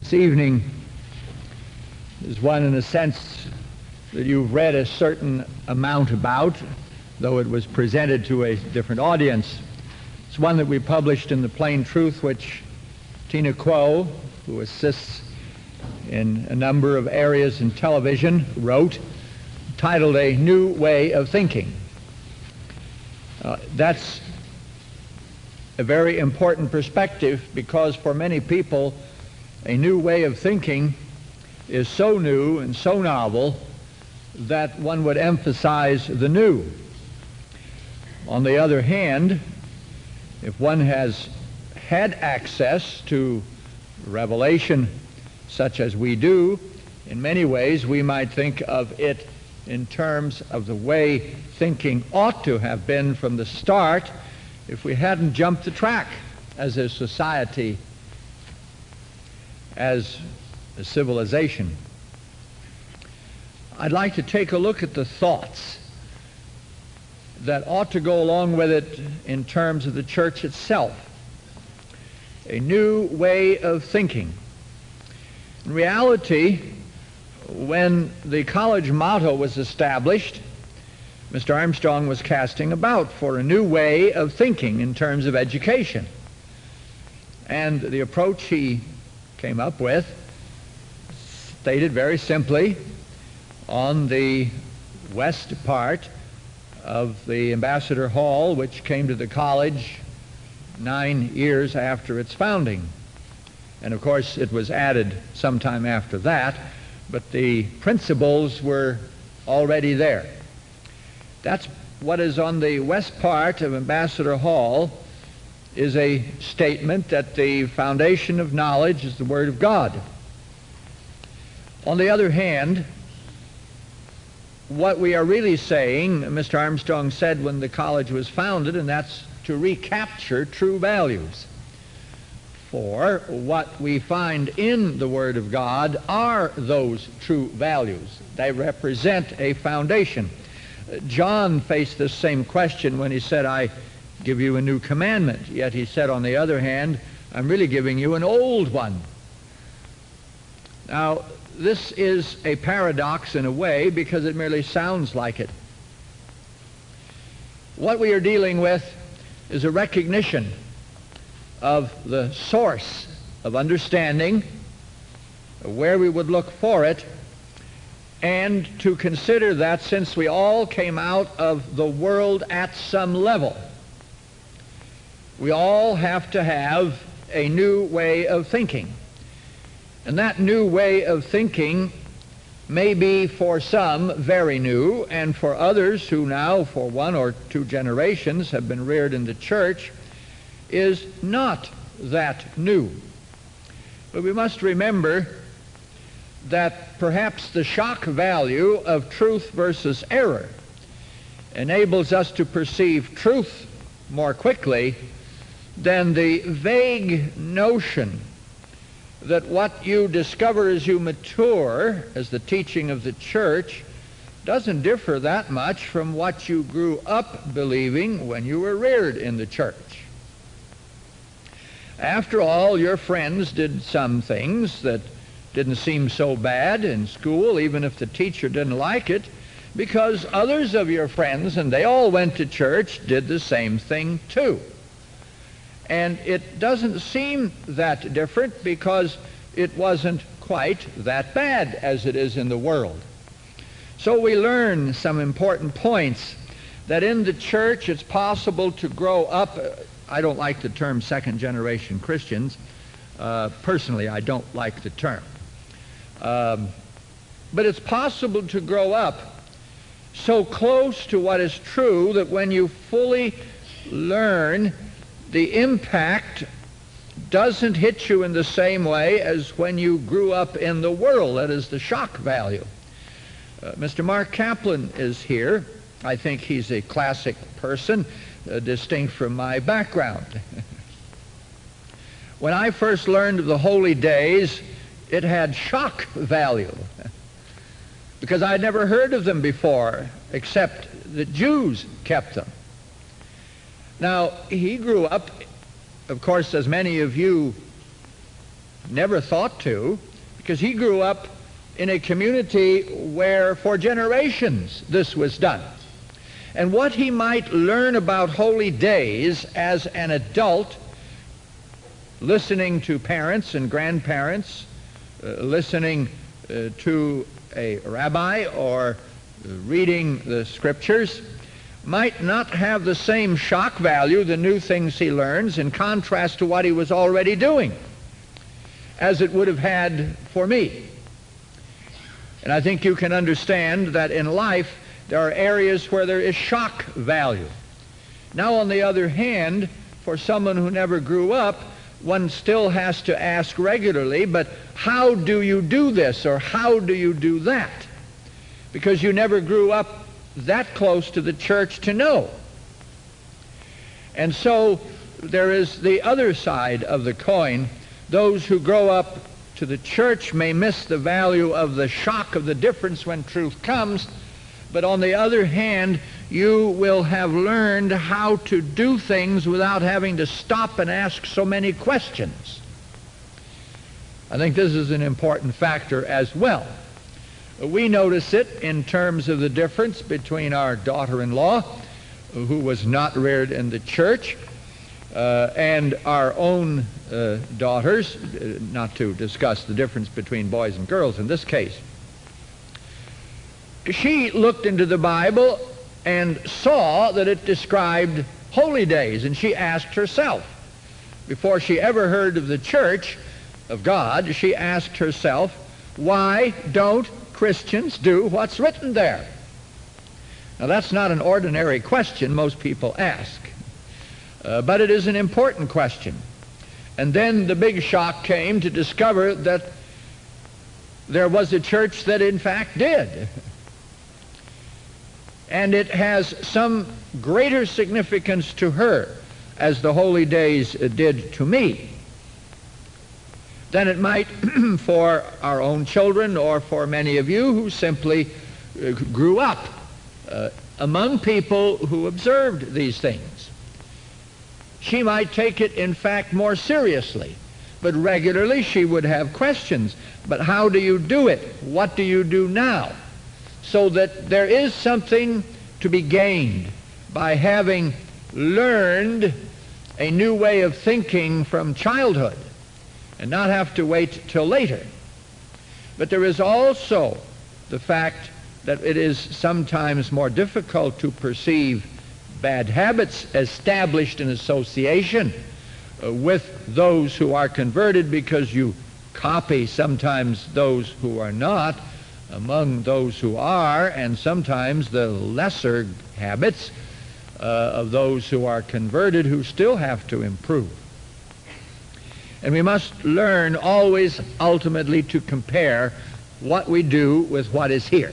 This evening is one, in a sense, that you've read a certain amount about, though it was presented to a different audience. It's one that we published in The Plain Truth, which Tina Kuo, who assists in a number of areas in television, wrote, titled A New Way of Thinking. That's a very important perspective, because for many people, a new way of thinking is so new and so novel that one would emphasize the new. On the other hand, if one has had access to revelation such as we do, in many ways we might think of it in terms of the way thinking ought to have been from the start if we hadn't jumped the track as a society, as a civilization. I'd like to take a look at the thoughts that ought to go along with it in terms of the church itself. A new way of thinking. In reality, when the college motto was established, Mr. Armstrong was casting about for a new way of thinking in terms of education. And the approach he came up with stated very simply, on the west part of the Ambassador Hall, which came to the college 9 years after its founding. And of course it was added sometime after that, but the principles were already there. That's what is on the west part of Ambassador Hall, is a statement that the foundation of knowledge is the Word of God. On the other hand, what we are really saying, Mr. Armstrong said when the college was founded, and that's to recapture true values. For what we find in the Word of God are those true values. They represent a foundation. John faced this same question when he said, I give you a new commandment. Yet he said, on the other hand, I'm really giving you an old one. Now, this is a paradox in a way, because it merely sounds like it. What we are dealing with is a recognition of the source of understanding, where we would look for it, and to consider that since we all came out of the world at some level, we all have to have a new way of thinking. And that new way of thinking may be for some very new, and for others who now for 1 or 2 generations have been reared in the church is not that new. But we must remember that perhaps the shock value of truth versus error enables us to perceive truth more quickly than the vague notion that what you discover as you mature, as the teaching of the church, doesn't differ that much from what you grew up believing when you were reared in the church. After all, your friends did some things that didn't seem so bad in school, even if the teacher didn't like it, because others of your friends, and they all went to church, did the same thing too. And it doesn't seem that different because it wasn't quite that bad as it is in the world. So we learn some important points, that in the church it's possible to grow up. I don't like the term second-generation Christians. Personally, I don't like the term. But it's possible to grow up so close to what is true that when you fully learn, the impact doesn't hit you in the same way as when you grew up in the world. That is the shock value. Mr. Mark Kaplan is here. I think he's a classic person, distinct from my background. When I first learned of the holy days, it had shock value, because I'd never heard of them before, except that Jews kept them. Now, he grew up, of course, as many of you never thought to, because he grew up in a community where for generations this was done. And what he might learn about holy days as an adult, listening to parents and grandparents, listening to a rabbi or reading the scriptures, might not have the same shock value, the new things he learns, in contrast to what he was already doing, as it would have had for me. And I think you can understand that in life there are areas where there is shock value. Now, on the other hand, for someone who never grew up, one still has to ask regularly, but how do you do this, or how do you do that? Because you never grew up that close to the church to know. And so there is the other side of the coin. Those who grow up to the church may miss the value of the shock of the difference when truth comes, but on the other hand, you will have learned how to do things without having to stop and ask so many questions. I think this is an important factor as well. We notice it in terms of the difference between our daughter-in-law, who was not reared in the church, and our own daughters, not to discuss the difference between boys and girls in this case. She looked into the Bible and saw that it described holy days, and she asked herself, before she ever heard of the church of God, she asked herself, why don't Christians do what's written there? Now, that's not an ordinary question most people ask, but it is an important question. And then the big shock came to discover that there was a church that in fact did. And it has some greater significance to her, as the holy days did to me, than it might for our own children or for many of you who simply grew up among people who observed these things. She might take it, in fact, more seriously, but regularly she would have questions. But how do you do it? What do you do now? So that there is something to be gained by having learned a new way of thinking from childhood and not have to wait till later. But there is also the fact that it is sometimes more difficult to perceive bad habits established in association with those who are converted, because you copy sometimes those who are not among those who are, and sometimes the lesser habits of those who are converted who still have to improve. And we must learn always ultimately to compare what we do with what is here.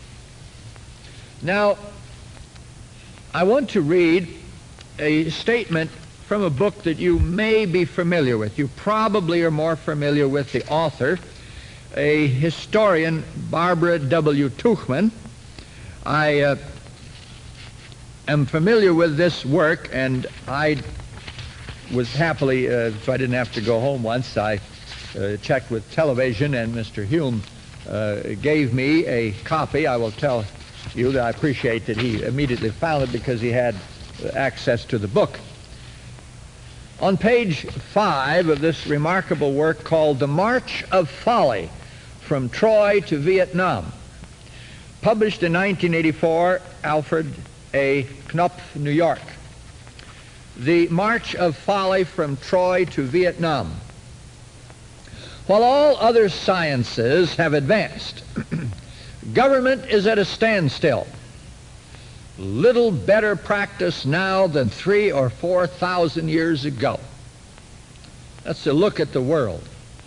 Now, I want to read a statement from a book that you may be familiar with. You probably are more familiar with the author, a historian, Barbara W. Tuchman. I am familiar with this work, and I was happily, so I didn't have to go home once, I checked with television, and Mr. Hume gave me a copy. I will tell you that I appreciate that he immediately found it because he had access to the book. On page 5 of this remarkable work called The March of Folly from Troy to Vietnam, published in 1984, Alfred A. Knopf, New York. The March of Folly from Troy to Vietnam. While all other sciences have advanced, government is at a standstill. Little better practice now than 3,000 or 4,000 years ago. That's a look at the world.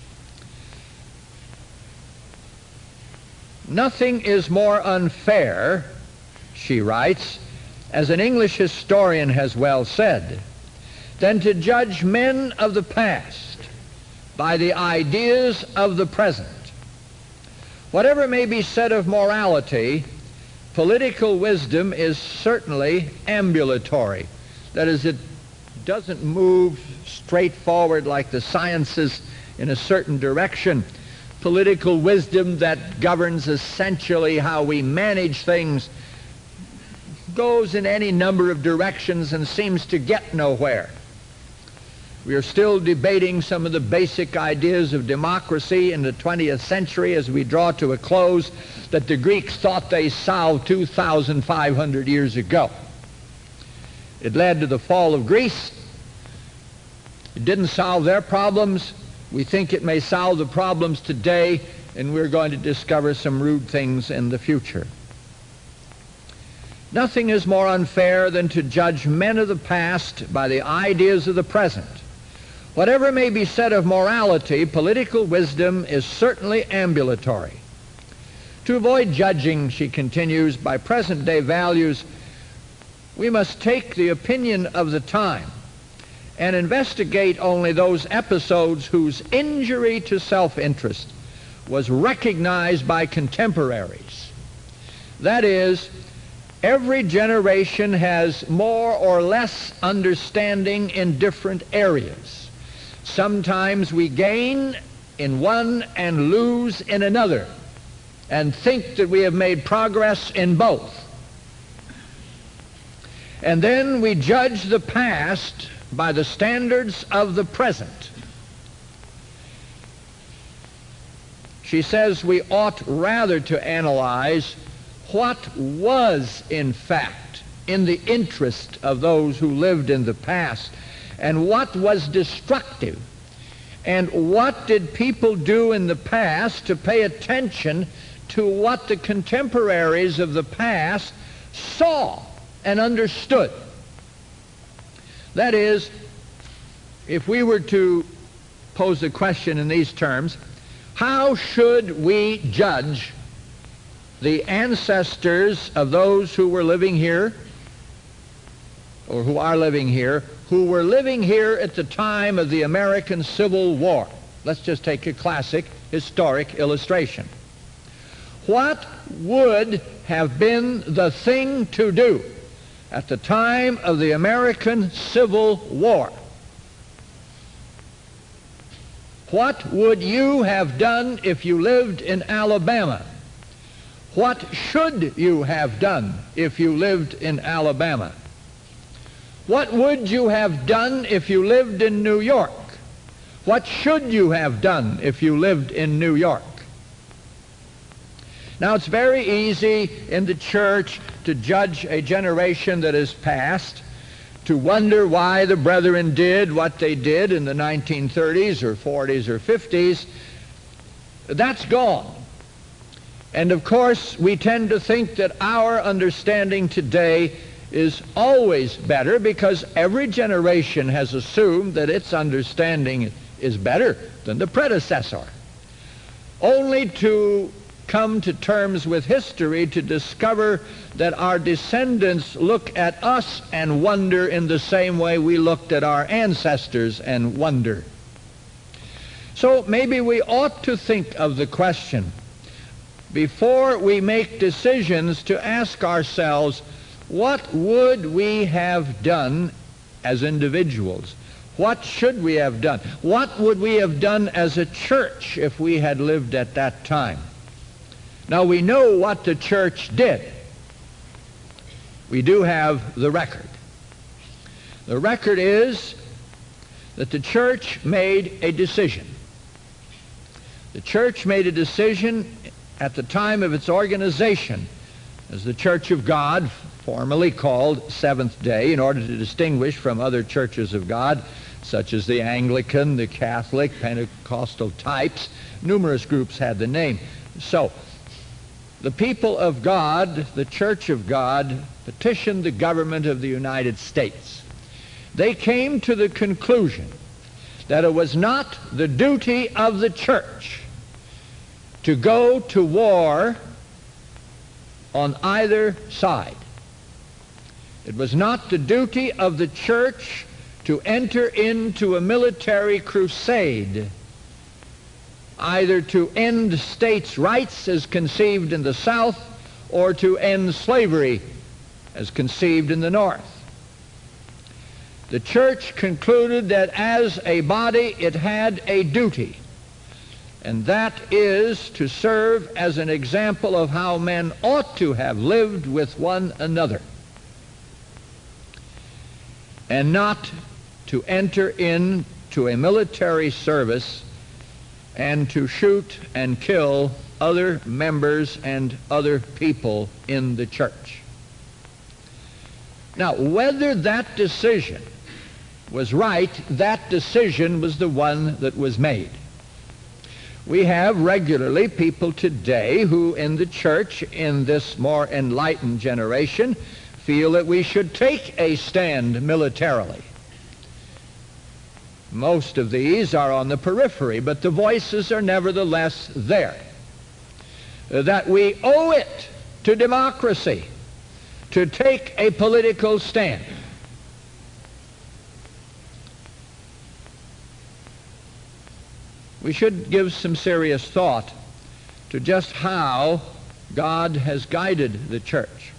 Nothing is more unfair, she writes, as an English historian has well said, than to judge men of the past by the ideas of the present. Whatever may be said of morality, political wisdom is certainly ambulatory. That is, it doesn't move straight forward like the sciences in a certain direction. Political wisdom that governs essentially how we manage things goes in any number of directions and seems to get nowhere. We are still debating some of the basic ideas of democracy in the 20th century as we draw to a close that the Greeks thought they solved 2,500 years ago. It led to the fall of Greece. It didn't solve their problems. We think it may solve the problems today, and we're going to discover some rude things in the future. Nothing is more unfair than to judge men of the past by the ideas of the present. Whatever may be said of morality, political wisdom is certainly ambulatory. To avoid judging, she continues, by present-day values, we must take the opinion of the time and investigate only those episodes whose injury to self-interest was recognized by contemporaries. That is, every generation has more or less understanding in different areas. Sometimes we gain in one and lose in another, and think that we have made progress in both. And then we judge the past by the standards of the present. She says we ought rather to analyze what was in fact in the interest of those who lived in the past, and what was destructive, and what did people do in the past to pay attention to what the contemporaries of the past saw and understood. That is, if we were to pose the question in these terms, how should we judge the ancestors of those who were living here, or who are living here, who were living here at the time of the American Civil War? Let's just take a classic historic illustration. What would have been the thing to do at the time of the American Civil War? What would you have done if you lived in Alabama? What should you have done if you lived in Alabama? What would you have done if you lived in New York? What should you have done if you lived in New York? Now, it's very easy in the church to judge a generation that is past, to wonder why the brethren did what they did in the 1930s or 40s or 50s. That's gone. And of course, we tend to think that our understanding today is always better because every generation has assumed that its understanding is better than the predecessor, only to come to terms with history to discover that our descendants look at us and wonder in the same way we looked at our ancestors and wonder. So maybe we ought to think of the question before we make decisions to ask ourselves, what would we have done as individuals? What should we have done? What would we have done as a church if we had lived at that time? Now, we know what the church did. We do have the record. The record is that the church made a decision. The church made a decision at the time of its organization as the Church of God, formerly called Seventh-day, in order to distinguish from other churches of God, such as the Anglican, the Catholic, Pentecostal types. Numerous groups had the name. So, the people of God, the Church of God, petitioned the government of the United States. They came to the conclusion that it was not the duty of the church to go to war on either side. It was not the duty of the church to enter into a military crusade, either to end states' rights as conceived in the South or to end slavery as conceived in the North. The church concluded that as a body it had a duty and that is to serve as an example of how men ought to have lived with one another, and not to enter into a military service and to shoot and kill other members and other people in the church. Now, whether that decision was right, that decision was the one that was made. We have regularly people today who in the church, in this more enlightened generation, feel that we should take a stand militarily. Most of these are on the periphery, but the voices are nevertheless there. That we owe it to democracy to take a political stand. We should give some serious thought to just how God has guided the church.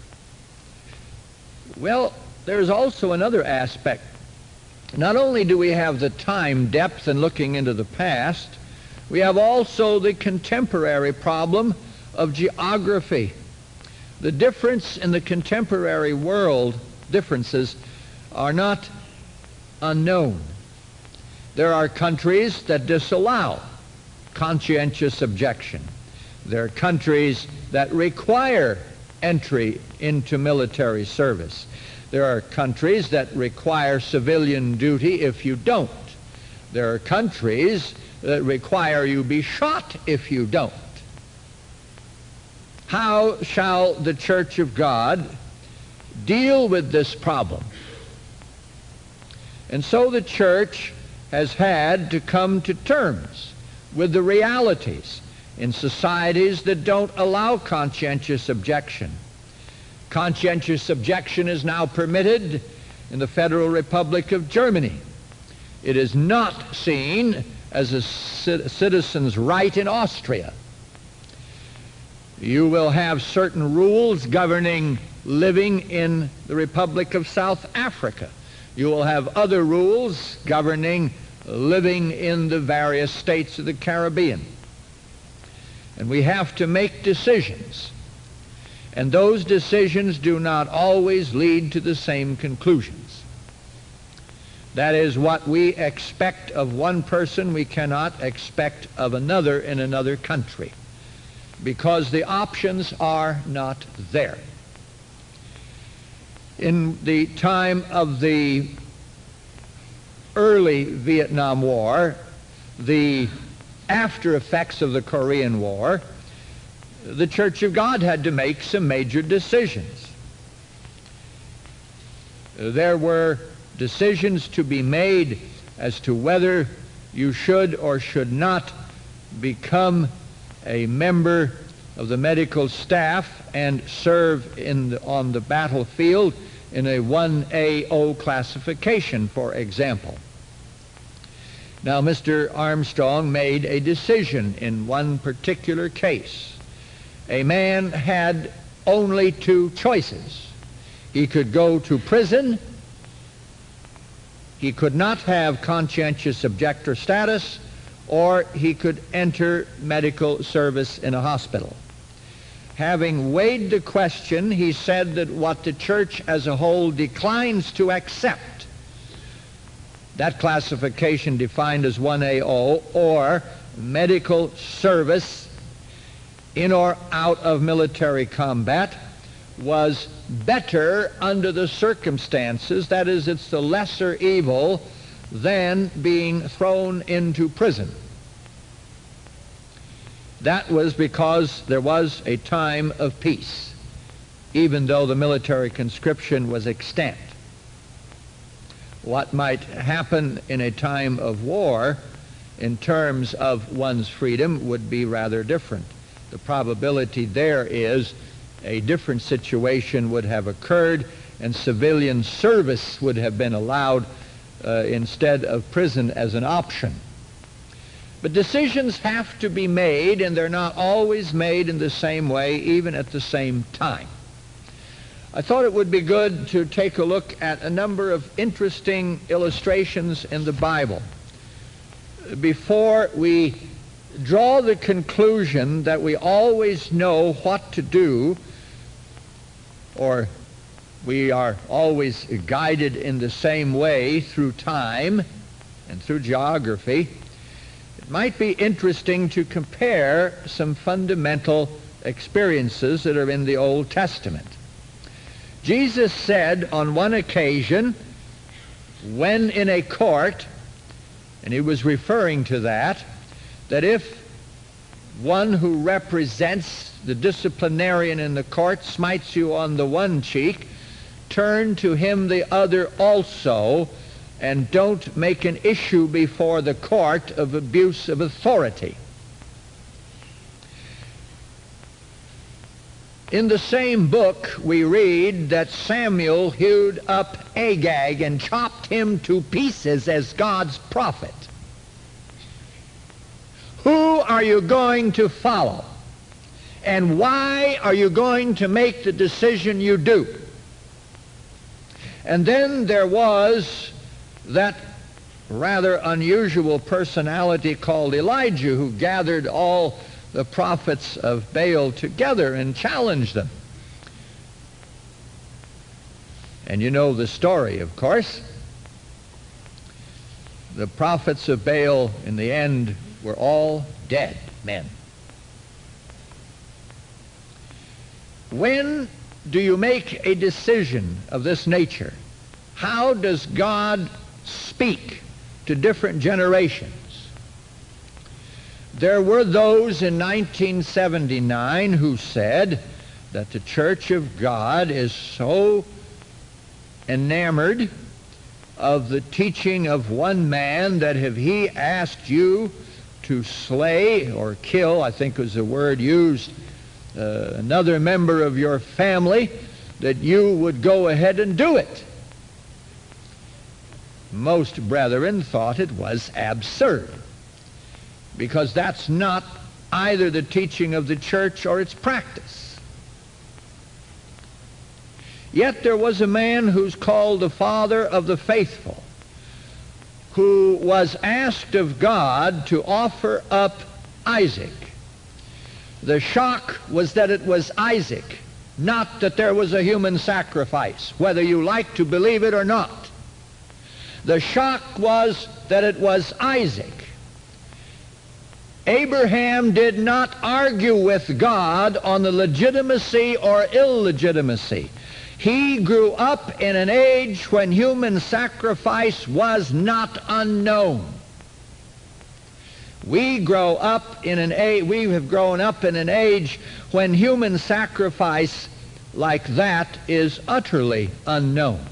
Well, there's also another aspect. Not only do we have the time depth in looking into the past, we have also the contemporary problem of geography. The difference in the contemporary world, differences, are not unknown. There are countries that disallow conscientious objection. There are countries that require entry into military service. There are countries that require civilian duty if you don't. There are countries that require you be shot if you don't. How shall the Church of God deal with this problem? And so the church has had to come to terms with the realities in societies that don't allow conscientious objection. Conscientious objection is now permitted in the Federal Republic of Germany. It is not seen as a citizen's right in Austria. You will have certain rules governing living in the Republic of South Africa. You will have other rules governing living in the various states of the Caribbean. And we have to make decisions. And those decisions do not always lead to the same conclusions. That is, what we expect of one person, we cannot expect of another in another country, because the options are not there. In the time of the early Vietnam War, the after effects of the Korean War, the Church of God had to make some major decisions. There were decisions to be made as to whether you should or should not become a member of the medical staff and serve on the battlefield in a 1AO classification, for example. Now, Mr. Armstrong made a decision in one particular case. A man had only two choices. He could go to prison. He could not have conscientious objector status, or he could enter medical service in a hospital. Having weighed the question, he said that what the church as a whole declines to accept, that classification defined as 1AO, or medical service in or out of military combat, was better under the circumstances. That is, it's the lesser evil than being thrown into prison. That was because there was a time of peace, even though the military conscription was extant. What might happen in a time of war in terms of one's freedom would be rather different. The probability there is a different situation would have occurred, and civilian service would have been allowed instead of prison as an option. But decisions have to be made, and they're not always made in the same way, even at the same time. I thought it would be good to take a look at a number of interesting illustrations in the Bible. Before we draw the conclusion that we always know what to do, or we are always guided in the same way through time and through geography, it might be interesting to compare some fundamental experiences that are in the Old Testament. Jesus said on one occasion, when in a court, and he was referring to that if one who represents the disciplinarian in the court smites you on the one cheek, turn to him the other also, and don't make an issue before the court of abuse of authority. In the same book, we read that Samuel hewed up Agag and chopped him to pieces as God's prophet. Who are you going to follow? And why are you going to make the decision you do? And then there was that rather unusual personality called Elijah, who gathered all the prophets of Baal together and challenged them. And you know the story, of course. The prophets of Baal, in the end, were all dead men. When do you make a decision of this nature? How does God speak to different generations? There were those in 1979 who said that the Church of God is so enamored of the teaching of one man that if he asked you to slay or kill, I think was the word used, another member of your family, that you would go ahead and do it. Most brethren thought it was absurd, because that's not either the teaching of the church or its practice. Yet there was a man who's called the Father of the Faithful, who was asked of God to offer up Isaac. The shock was that it was Isaac, not that there was a human sacrifice, whether you like to believe it or not. The shock was that it was Isaac. Abraham did not argue with God on the legitimacy or illegitimacy. He grew up in an age when human sacrifice was not unknown. We have grown up in an age when human sacrifice like that is utterly unknown.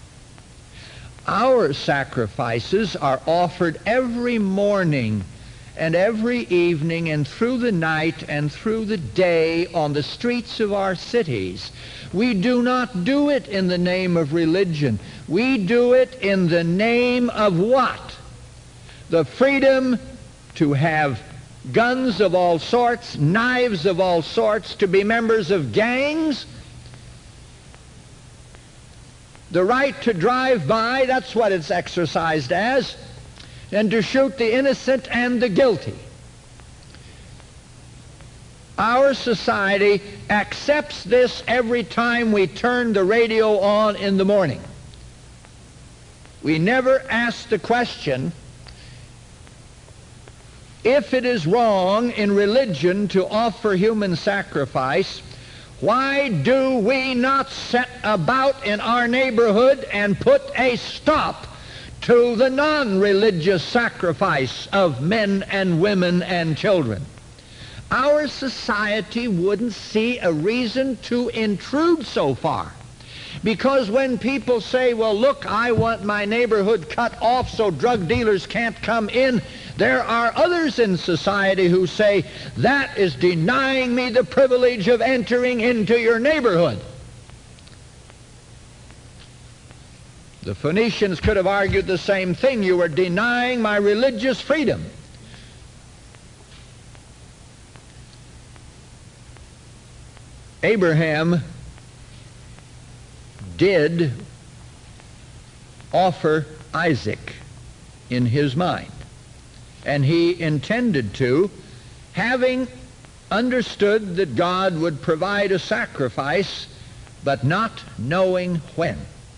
Our sacrifices are offered every morning and every evening and through the night and through the day on the streets of our cities. We do not do it in the name of religion. We do it in the name of what? The freedom to have guns of all sorts, knives of all sorts, to be members of gangs. The right to drive by, that's what it's exercised as, and to shoot the innocent and the guilty. Our society accepts this every time we turn the radio on in the morning. We never ask the question, if it is wrong in religion to offer human sacrifice, why do we not set about in our neighborhood and put a stop to the non-religious sacrifice of men and women and children? Our society wouldn't see a reason to intrude so far. Because when people say, well, look, I want my neighborhood cut off so drug dealers can't come in, there are others in society who say, that is denying me the privilege of entering into your neighborhood. The Phoenicians could have argued the same thing. You are denying my religious freedom. Abraham did offer Isaac in his mind, and he intended to having understood that God would provide a sacrifice, but not knowing when.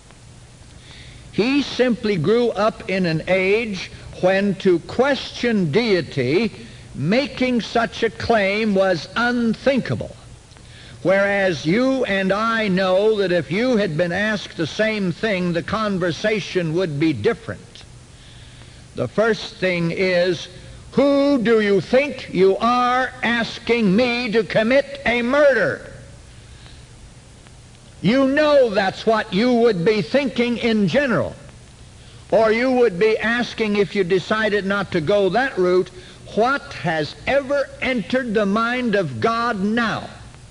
He simply grew up in an age when to question deity, making such a claim, was unthinkable. Whereas you and I know that if you had been asked the same thing, the conversation would be different. The first thing is, who do you think you are asking me to commit a murder? You know that's what you would be thinking in general. Or you would be asking, if you decided not to go that route, what has ever entered the mind of God now?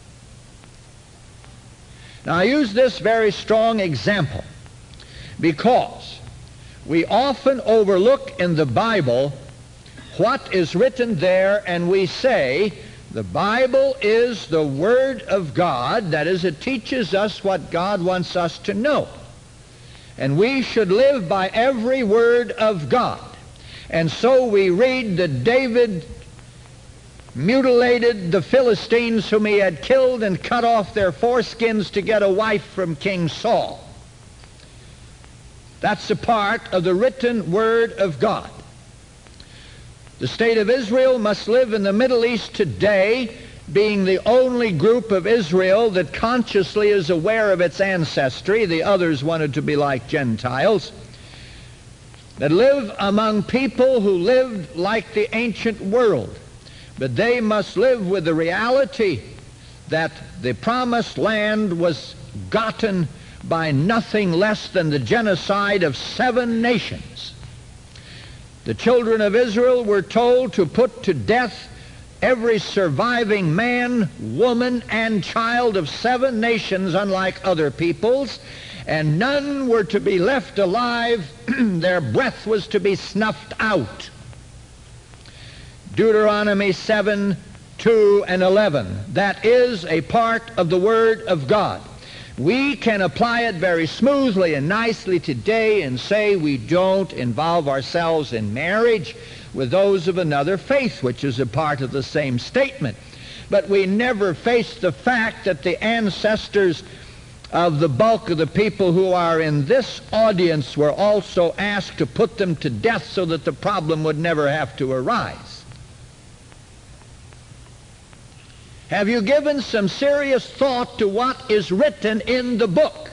Now, I use this very strong example because we often overlook in the Bible what is written there, and we say the Bible is the Word of God. That is, it teaches us what God wants us to know. And we should live by every word of God. And so we read that David mutilated the Philistines whom he had killed and cut off their foreskins to get a wife from King Saul. That's a part of the written Word of God. The state of Israel must live in the Middle East today, being the only group of Israel that consciously is aware of its ancestry. The others wanted to be like Gentiles. That live among people who lived like the ancient world. But they must live with the reality that the promised land was gotten by nothing less than the genocide of 7 nations. The children of Israel were told to put to death every surviving man, woman, and child of 7 nations, unlike other peoples, and none were to be left alive. Their breath was to be snuffed out. Deuteronomy 7, 2, and 11. That is a part of the Word of God. We can apply it very smoothly and nicely today and say we don't involve ourselves in marriage with those of another faith, which is a part of the same statement. But we never face the fact that the ancestors of the bulk of the people who are in this audience were also asked to put them to death so that the problem would never have to arise. Have you given some serious thought to what is written in the book?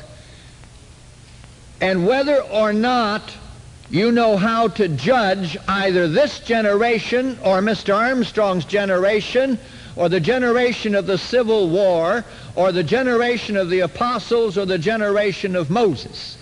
And whether or not you know how to judge either this generation or Mr. Armstrong's generation or the generation of the Civil War or the generation of the apostles or the generation of Moses?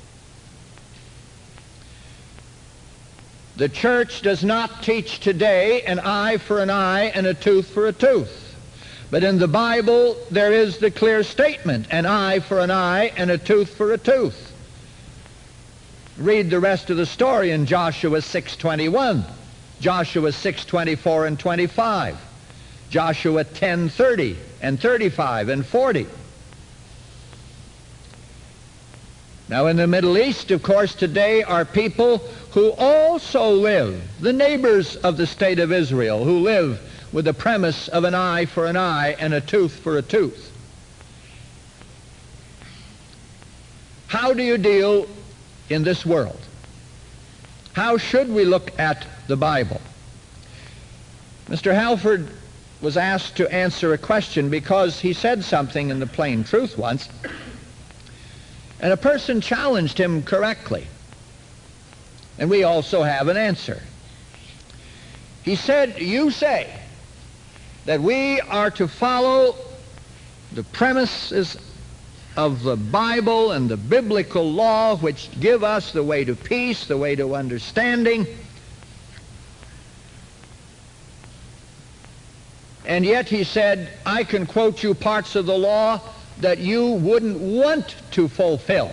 The church does not teach today an eye for an eye and a tooth for a tooth. But in the Bible, there is the clear statement, an eye for an eye and a tooth for a tooth. Read the rest of the story in Joshua 6:21, Joshua 6:24 and 25, Joshua 10:30 and 35 and 40. Now in the Middle East, of course, today are people who also live, the neighbors of the state of Israel, who live with the premise of an eye for an eye and a tooth for a tooth. How do you deal in this world? How should we look at the Bible? Mr. Halford was asked to answer a question because he said something in the Plain Truth once, and a person challenged him correctly, and we also have an answer. He said, you say that we are to follow the premises of the Bible and the biblical law, which give us the way to peace, the way to understanding. And yet he said, I can quote you parts of the law that you wouldn't want to fulfill.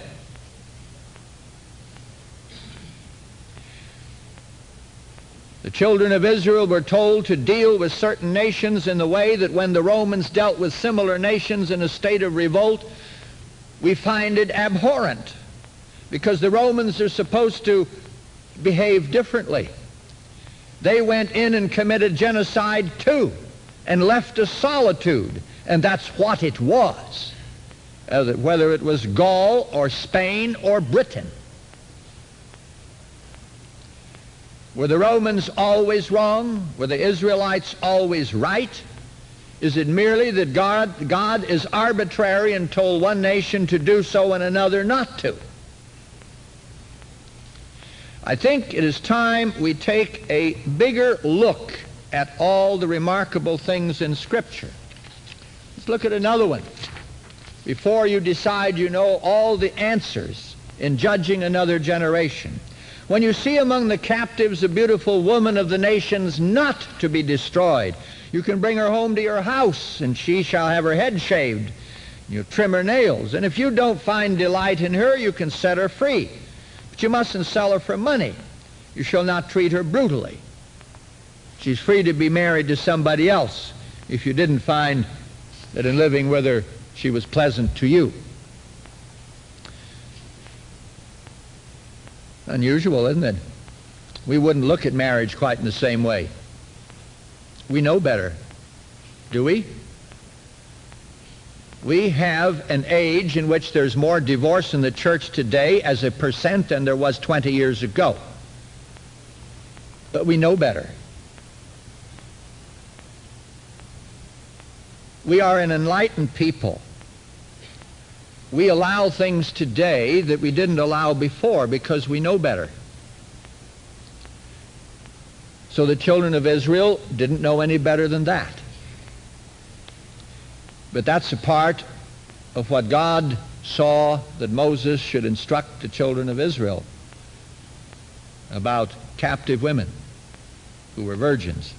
The children of Israel were told to deal with certain nations in the way that when the Romans dealt with similar nations in a state of revolt, we find it abhorrent, because the Romans are supposed to behave differently. They went in and committed genocide too, and left us solitude, and that's what it was, whether it was Gaul or Spain or Britain. Were the Romans always wrong? Were the Israelites always right? Is it merely that God is arbitrary and told one nation to do so and another not to? I think it is time we take a bigger look at all the remarkable things in Scripture. Let's look at another one. Before you decide you know all the answers in judging another generation. When you see among the captives a beautiful woman of the nations not to be destroyed, you can bring her home to your house, and she shall have her head shaved. You trim her nails. And if you don't find delight in her, you can set her free. But you mustn't sell her for money. You shall not treat her brutally. She's free to be married to somebody else if you didn't find that in living with her she was pleasant to you. Unusual, isn't it? We wouldn't look at marriage quite in the same way. We know better, do we? We have an age in which there's more divorce in the church today as a percent than there was 20 years ago. But we know better. We are an enlightened people. We allow things today that we didn't allow before because we know better. So the children of Israel didn't know any better than that. But that's a part of what God saw that Moses should instruct the children of Israel about captive women who were virgins.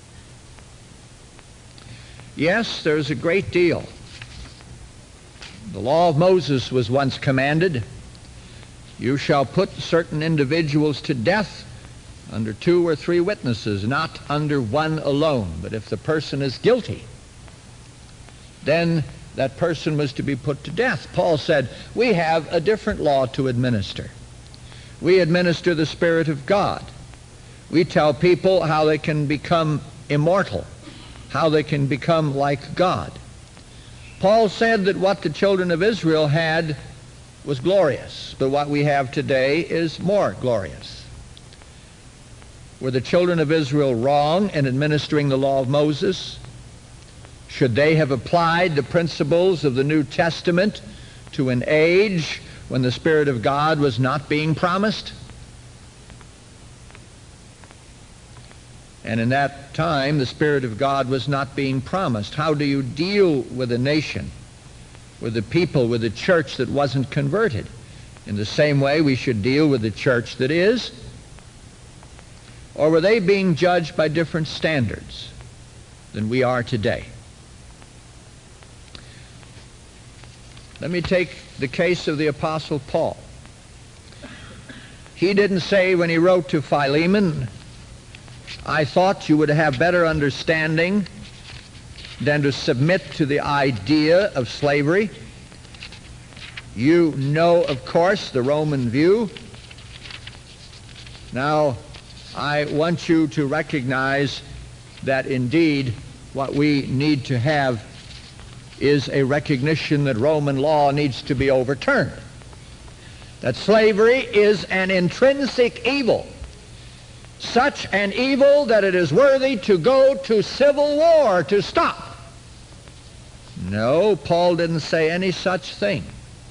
Yes, there's a great deal. The law of Moses was once commanded, you shall put certain individuals to death under 2 or 3 witnesses, not under one alone. But if the person is guilty, then that person was to be put to death. Paul said, we have a different law to administer. We administer the Spirit of God. We tell people how they can become immortal, how they can become like God. Paul said that what the children of Israel had was glorious, but what we have today is more glorious. Were the children of Israel wrong in administering the law of Moses? Should they have applied the principles of the New Testament to an age when the Spirit of God was not being promised? And in that time, the Spirit of God was not being promised. How do you deal with a nation, with a people, with a church that wasn't converted? In the same way we should deal with the church that is. Or were they being judged by different standards than we are today? Let me take the case of the Apostle Paul. He didn't say when he wrote to Philemon, I thought you would have better understanding than to submit to the idea of slavery. You know, of course, the Roman view. Now, I want you to recognize that indeed what we need to have is a recognition that Roman law needs to be overturned. That slavery is an intrinsic evil. Such an evil that it is worthy to go to civil war to stop. No, Paul didn't say any such thing.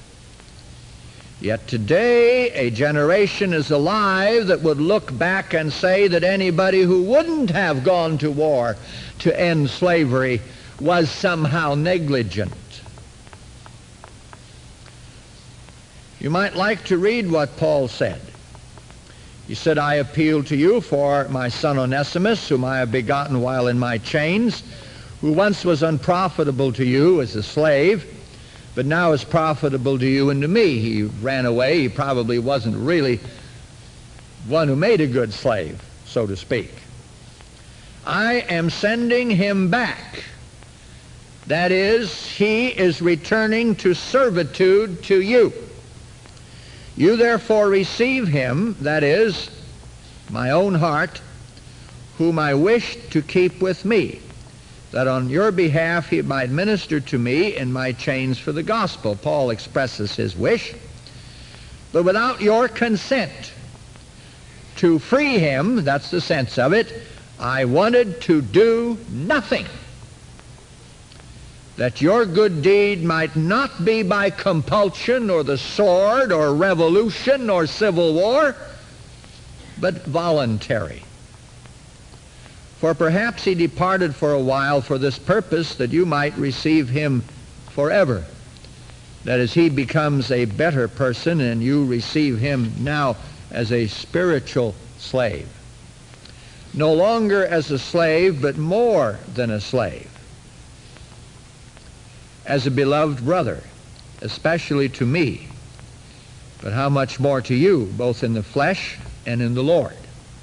Yet today, a generation is alive that would look back and say that anybody who wouldn't have gone to war to end slavery was somehow negligent. You might like to read what Paul said. He said, I appeal to you for my son Onesimus, whom I have begotten while in my chains, who once was unprofitable to you as a slave, but now is profitable to you and to me. He ran away. He probably wasn't really one who made a good slave, so to speak. I am sending him back. That is, he is returning to servitude to you. You therefore receive him, that is, my own heart, whom I wished to keep with me, that on your behalf he might minister to me in my chains for the gospel. Paul expresses his wish, but without your consent to free him, that's the sense of it, I wanted to do nothing, that your good deed might not be by compulsion or the sword or revolution or civil war, but voluntary. For perhaps he departed for a while for this purpose, that you might receive him forever. That is, he becomes a better person and you receive him now as a spiritual slave. No longer as a slave, but more than a slave. As a beloved brother, especially to me, but how much more to you, both in the flesh and in the Lord.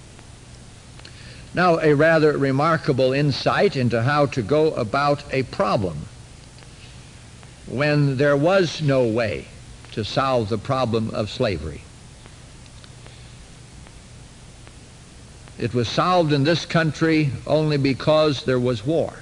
Now, a rather remarkable insight into how to go about a problem when there was no way to solve the problem of slavery. It was solved in this country only because there was war.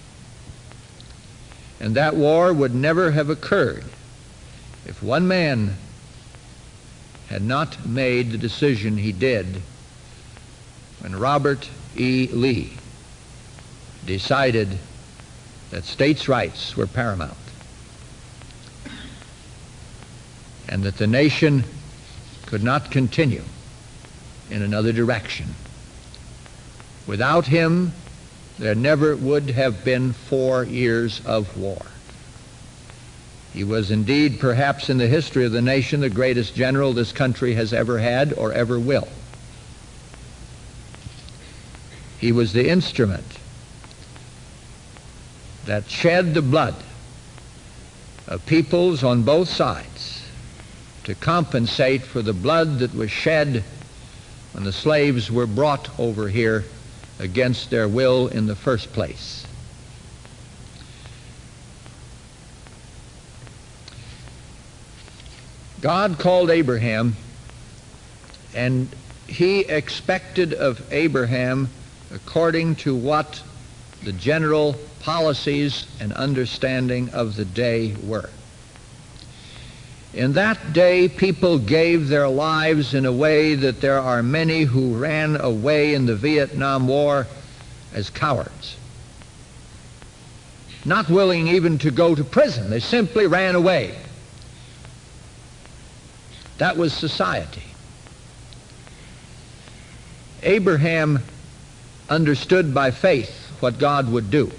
And that war would never have occurred if one man had not made the decision he did when Robert E. Lee decided that states' rights were paramount and that the nation could not continue in another direction. Without him, there never would have been 4 years of war. He was indeed, perhaps in the history of the nation, the greatest general this country has ever had or ever will. He was the instrument that shed the blood of peoples on both sides to compensate for the blood that was shed when the slaves were brought over here against their will in the first place. God called Abraham, and he expected of Abraham according to what the general policies and understanding of the day were. In that day, people gave their lives in a way that there are many who ran away in the Vietnam War as cowards. Not willing even to go to prison. They simply ran away. That was society. Abraham understood by faith what God would do.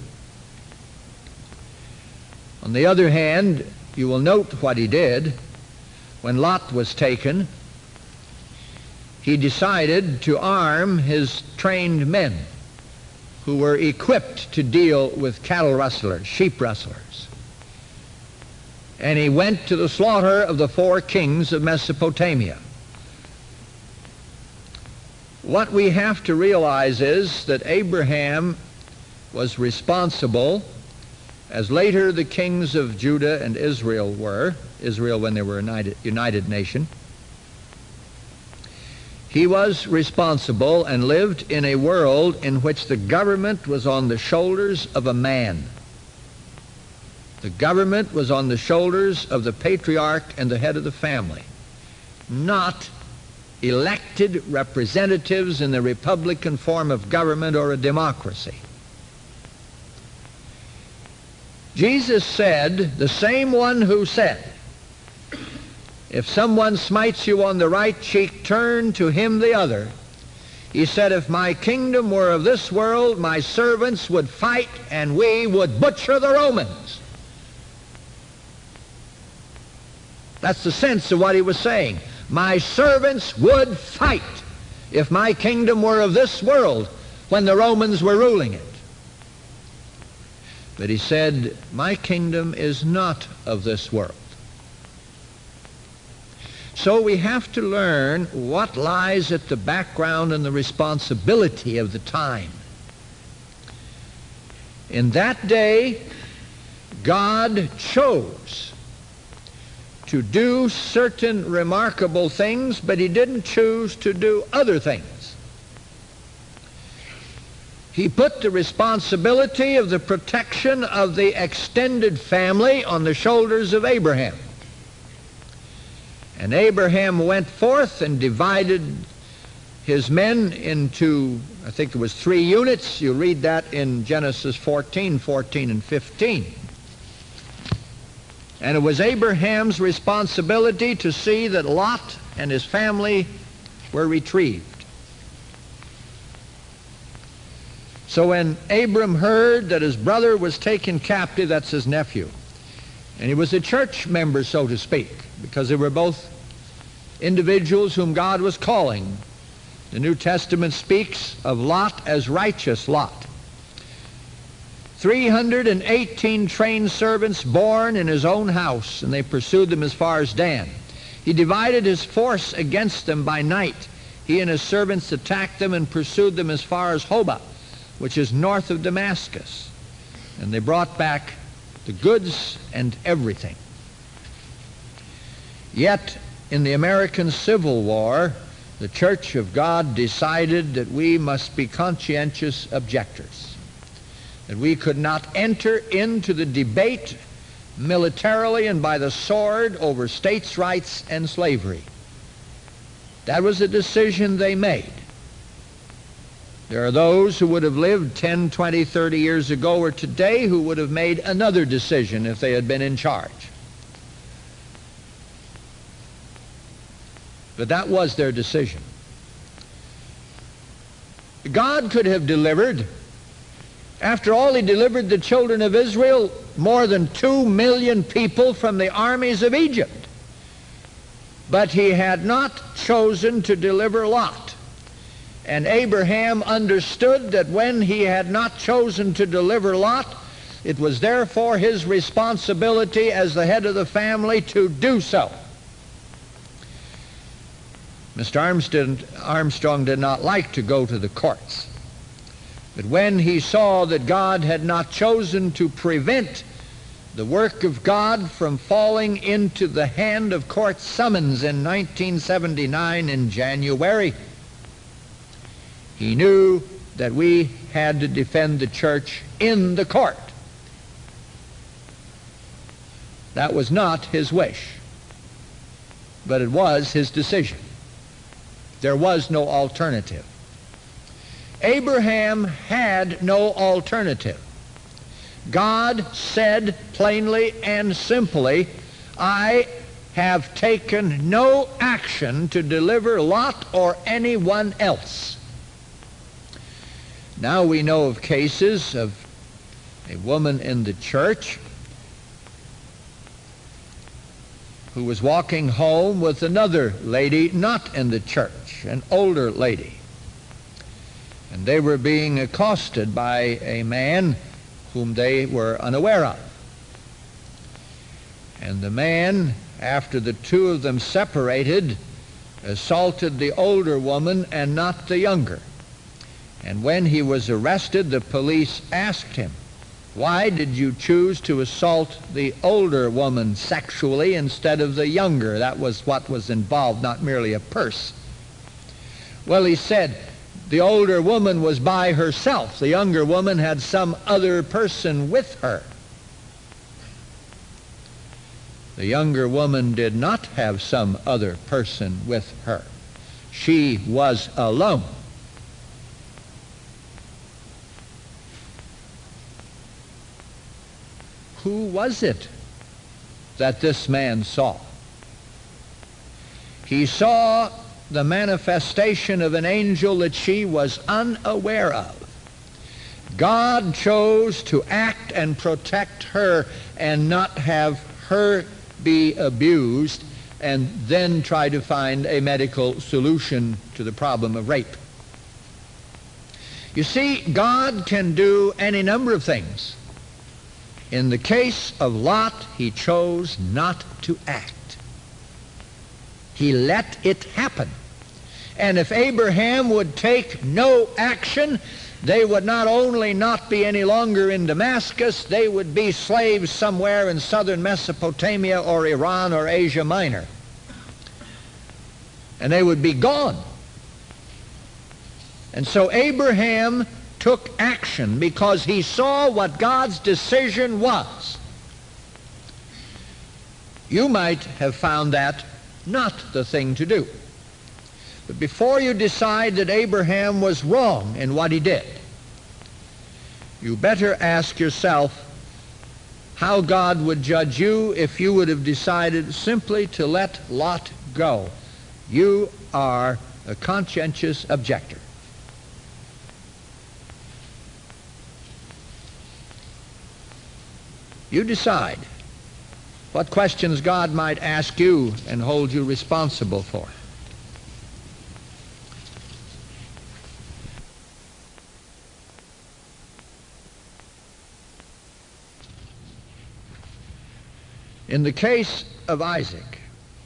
On the other hand, you will note what he did. When Lot was taken, he decided to arm his trained men who were equipped to deal with cattle rustlers, sheep rustlers. And he went to the slaughter of the 4 kings of Mesopotamia. What we have to realize is that Abraham was responsible, as later the kings of Judah and Israel were, Israel when they were a united nation. He was responsible and lived in a world in which the government was on the shoulders of a man. The government was on the shoulders of the patriarch and the head of the family, not elected representatives in the republican form of government or a democracy. Jesus said, the same one who said, if someone smites you on the right cheek, turn to him the other. He said, if my kingdom were of this world, my servants would fight and we would butcher the Romans. That's the sense of what he was saying. My servants would fight if my kingdom were of this world when the Romans were ruling it. But he said, my kingdom is not of this world. So we have to learn what lies at the background and the responsibility of the time. In that day, God chose to do certain remarkable things, but he didn't choose to do other things. He put the responsibility of the protection of the extended family on the shoulders of Abraham. And Abraham went forth and divided his men into, I think it was 3 units. You read that in Genesis 14, 14, and 15. And it was Abraham's responsibility to see that Lot and his family were retrieved. So when Abram heard that his brother was taken captive, that's his nephew, and he was a church member, so to speak, because they were both individuals whom God was calling. The New Testament speaks of Lot as righteous Lot. 318 trained servants born in his own house, and they pursued them as far as Dan. He divided his force against them by night. He and his servants attacked them and pursued them as far as Hobah, which is north of Damascus. And they brought back the goods and everything. Yet, in the American Civil War, the Church of God decided that we must be conscientious objectors, that we could not enter into the debate militarily and by the sword over states' rights and slavery. That was a decision they made. There are those who would have lived 10, 20, 30 years ago or today who would have made another decision if they had been in charge. But that was their decision. God could have delivered, after all, he delivered the children of Israel, more than 2 million people from the armies of Egypt. But he had not chosen to deliver Lot. And Abraham understood that when he had not chosen to deliver Lot, it was therefore his responsibility as the head of the family to do so. Mr. Armstrong did not like to go to the courts. But when he saw that God had not chosen to prevent the work of God from falling into the hand of court summons in 1979 in January, he knew that we had to defend the church in the court. That was not his wish, but it was his decision. There was no alternative. Abraham had no alternative. God said plainly and simply, I have taken no action to deliver Lot or anyone else. Now we know of cases of a woman in the church who was walking home with another lady not in the church, an older lady. And they were being accosted by a man whom they were unaware of. And the man, after the two of them separated, assaulted the older woman and not the younger. And when he was arrested, the police asked him, why did you choose to assault the older woman sexually instead of the younger? That was what was involved, not merely a purse. Well, he said, the older woman was by herself. The younger woman had some other person with her. The younger woman did not have some other person with her. She was alone. Who was it that this man saw? He saw the manifestation of an angel that she was unaware of. God chose to act and protect her and not have her be abused and then try to find a medical solution to the problem of rape. You see, God can do any number of things. In the case of Lot, he chose not to act. He let it happen. And if Abraham would take no action, they would not only not be any longer in Damascus, they would be slaves somewhere in southern Mesopotamia or Iran or Asia Minor. And they would be gone. And so Abraham took action because he saw what God's decision was. You might have found that not the thing to do. But before you decide that Abraham was wrong in what he did, you better ask yourself how God would judge you if you would have decided simply to let Lot go. You are a conscientious objector. You decide what questions God might ask you and hold you responsible for. In the case of Isaac,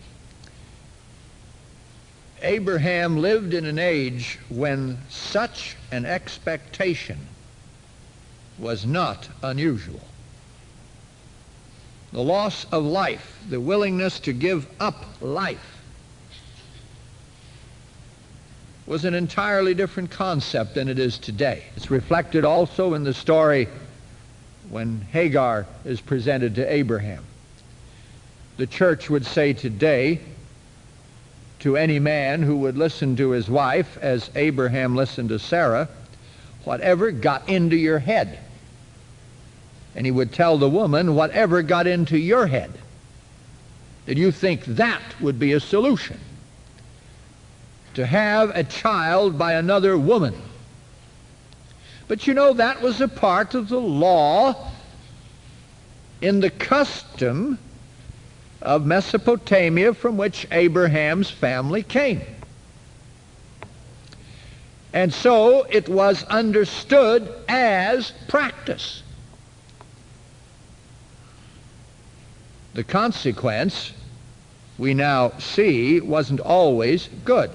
Abraham lived in an age when such an expectation was not unusual. The loss of life, the willingness to give up life, was an entirely different concept than it is today. It's reflected also in the story when Hagar is presented to Abraham. The church would say today to any man who would listen to his wife as Abraham listened to Sarah, whatever got into your head. And he would tell the woman, whatever got into your head. Did you think that would be a solution? To have a child by another woman. But you know, that was a part of the law in the custom of Mesopotamia from which Abraham's family came. And so it was understood as practice. The consequence, we now see, wasn't always good.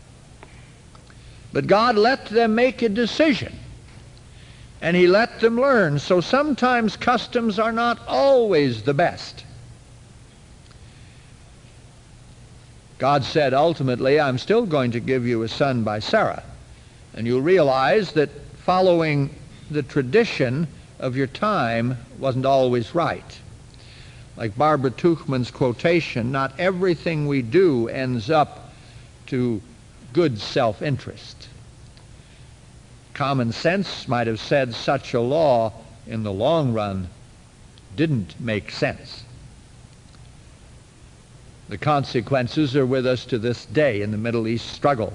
But God let them make a decision, and he let them learn. So sometimes customs are not always the best. God said, ultimately, I'm still going to give you a son by Sarah. And you'll realize that following the tradition of your time wasn't always right. Like Barbara Tuchman's quotation, not everything we do ends up to good self-interest. Common sense might have said such a law in the long run didn't make sense. The consequences are with us to this day in the Middle East struggle.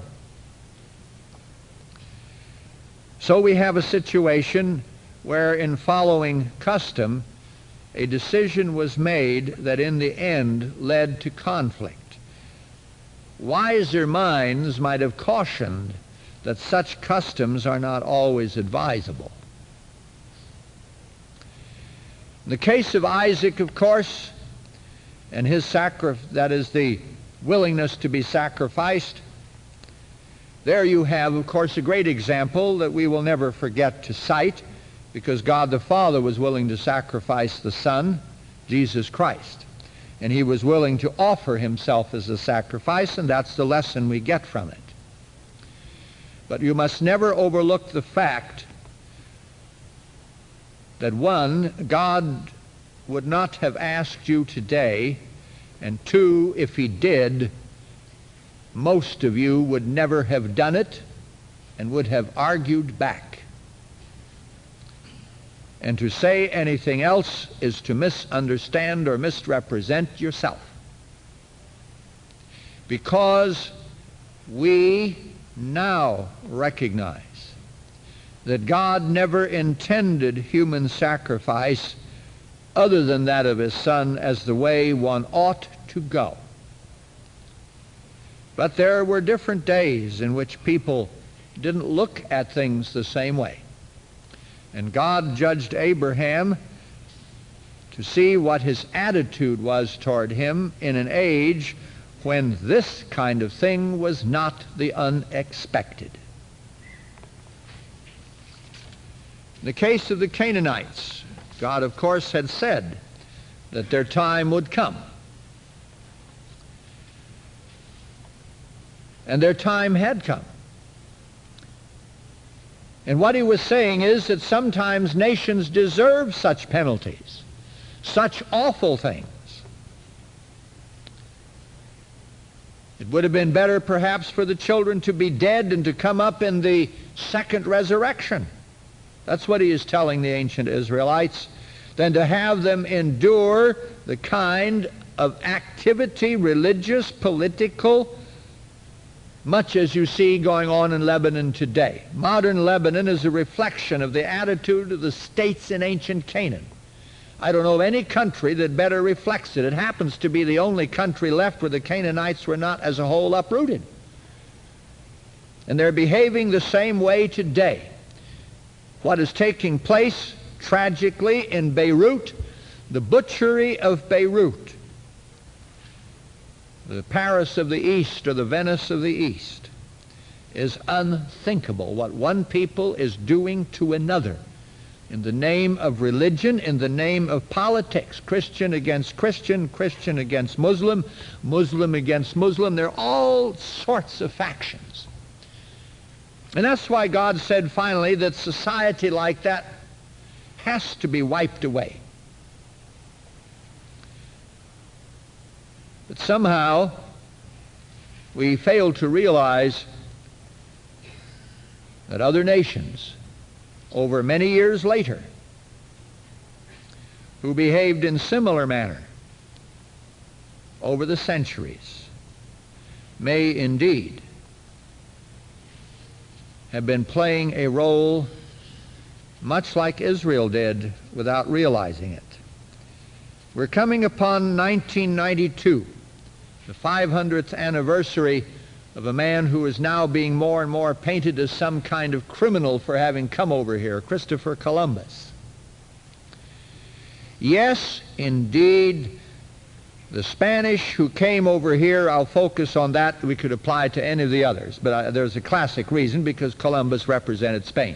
So we have a situation where, in following custom, a decision was made that in the end led to conflict. Wiser minds might have cautioned that such customs are not always advisable. In the case of Isaac, of course, and his that is the willingness to be sacrificed, there you have, of course, a great example that we will never forget to cite, because God the Father was willing to sacrifice the Son, Jesus Christ. And he was willing to offer himself as a sacrifice, and that's the lesson we get from it. But you must never overlook the fact that, one, God would not have asked you today, and two, if he did, most of you would never have done it and would have argued back. And to say anything else is to misunderstand or misrepresent yourself. Because we now recognize that God never intended human sacrifice other than that of his Son as the way one ought to go. But there were different days in which people didn't look at things the same way. And God judged Abraham to see what his attitude was toward him in an age when this kind of thing was not the unexpected. In the case of the Canaanites, God, of course, had said that their time would come. And their time had come. And what he was saying is that sometimes nations deserve such penalties, such awful things. It would have been better perhaps for the children to be dead and to come up in the second resurrection. That's what he is telling the ancient Israelites, than to have them endure the kind of activity, religious, political, much as you see going on in Lebanon today. Modern Lebanon is a reflection of the attitude of the states in ancient Canaan. I don't know of any country that better reflects it. It happens to be the only country left where the Canaanites were not as a whole uprooted. And they're behaving the same way today. What is taking place tragically in Beirut, the butchery of Beirut, the Paris of the East or the Venice of the East, is unthinkable. What one people is doing to another in the name of religion, in the name of politics, Christian against Christian, Christian against Muslim, Muslim against Muslim. There are all sorts of factions. And that's why God said finally that society like that has to be wiped away. But somehow we fail to realize that other nations, over many years later, who behaved in similar manner over the centuries, may indeed have been playing a role much like Israel did without realizing it. We're coming upon 1992, the 500th anniversary of a man who is now being more and more painted as some kind of criminal for having come over here, Christopher Columbus. Yes, indeed, the Spanish who came over here, I'll focus on that. We could apply to any of the others, but there's a classic reason, because Columbus represented Spain.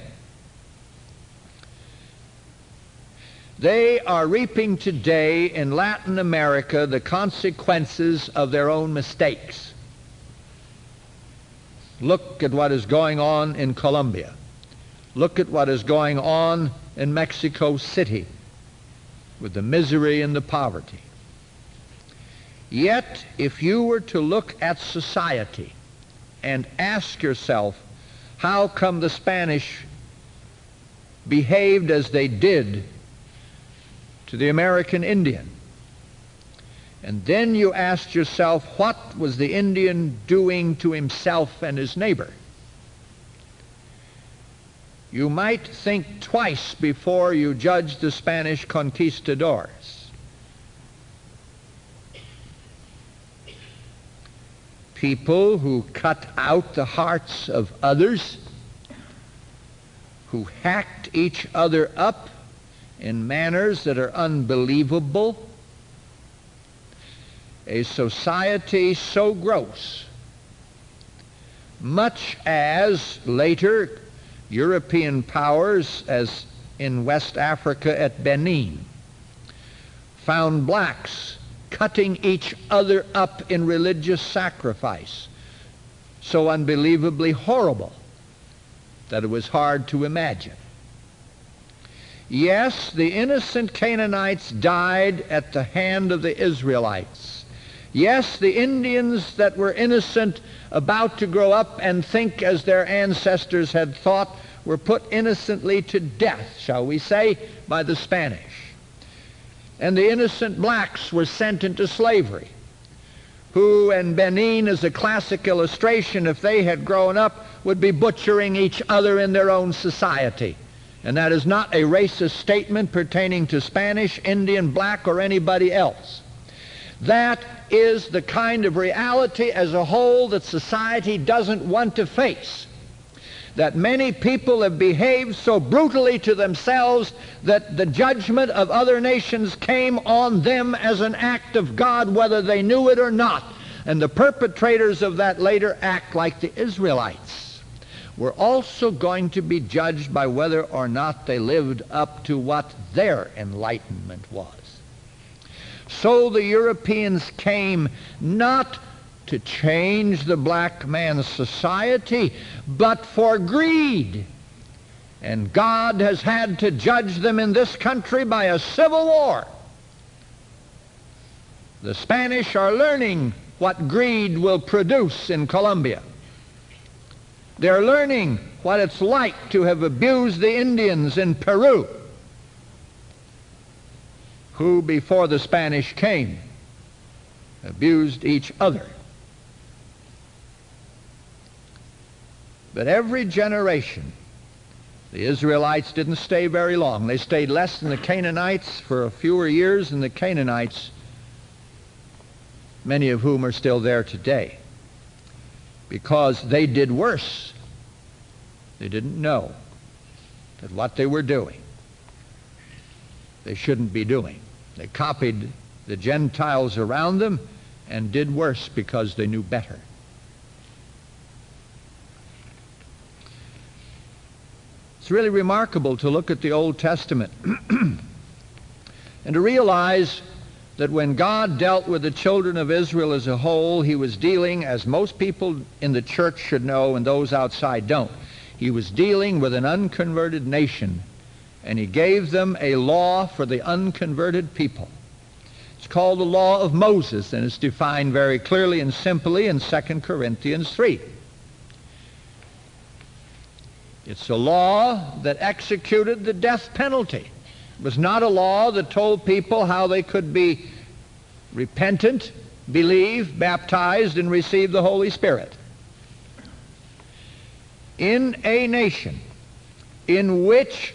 They are reaping today in Latin America the consequences of their own mistakes. Look at what is going on in Colombia. Look at what is going on in Mexico City with the misery and the poverty. Yet, if you were to look at society and ask yourself, how come the Spanish behaved as they did to the American Indian? And then you asked yourself, what was the Indian doing to himself and his neighbor? You might think twice before you judge the Spanish conquistadors. People who cut out the hearts of others, who hacked each other up in manners that are unbelievable. A society so gross, much as later European powers, as in West Africa at Benin, found blacks cutting each other up in religious sacrifice, so unbelievably horrible that it was hard to imagine. Yes, the innocent Canaanites died at the hand of the Israelites. Yes, the Indians that were innocent, about to grow up and think as their ancestors had thought, were put innocently to death, shall we say, by the Spanish. And the innocent blacks were sent into slavery, who in Benin, as a classic illustration, if they had grown up, would be butchering each other in their own society. And that is not a racist statement pertaining to Spanish, Indian, black, or anybody else. That is the kind of reality as a whole that society doesn't want to face. That many people have behaved so brutally to themselves that the judgment of other nations came on them as an act of God, whether they knew it or not. And the perpetrators of that later act, like the Israelites, were also going to be judged by whether or not they lived up to what their enlightenment was. So the Europeans came not to change the black man's society, but for greed And God has had to judge them in this country by a civil war. The Spanish are learning what greed will produce in Colombia. They're learning what it's like to have abused the Indians in Peru, who, before the Spanish came, abused each other. But every generation, the Israelites didn't stay very long. They stayed less than the Canaanites for fewer years than the Canaanites, many of whom are still there today, because they did worse. They didn't know that what they were doing they shouldn't be doing. They copied the Gentiles around them and did worse because they knew better. It's really remarkable to look at the Old Testament and to realize that when God dealt with the children of Israel as a whole, he was dealing, as most people in the church should know and those outside don't, he was dealing with an unconverted nation, and he gave them a law for the unconverted people. It's called the law of Moses, and it's defined very clearly and simply in 2 Corinthians 3. It's a law that executed the death penalty. It was not a law that told people how they could be repentant, believe, baptized, and receive the Holy Spirit. In a nation in which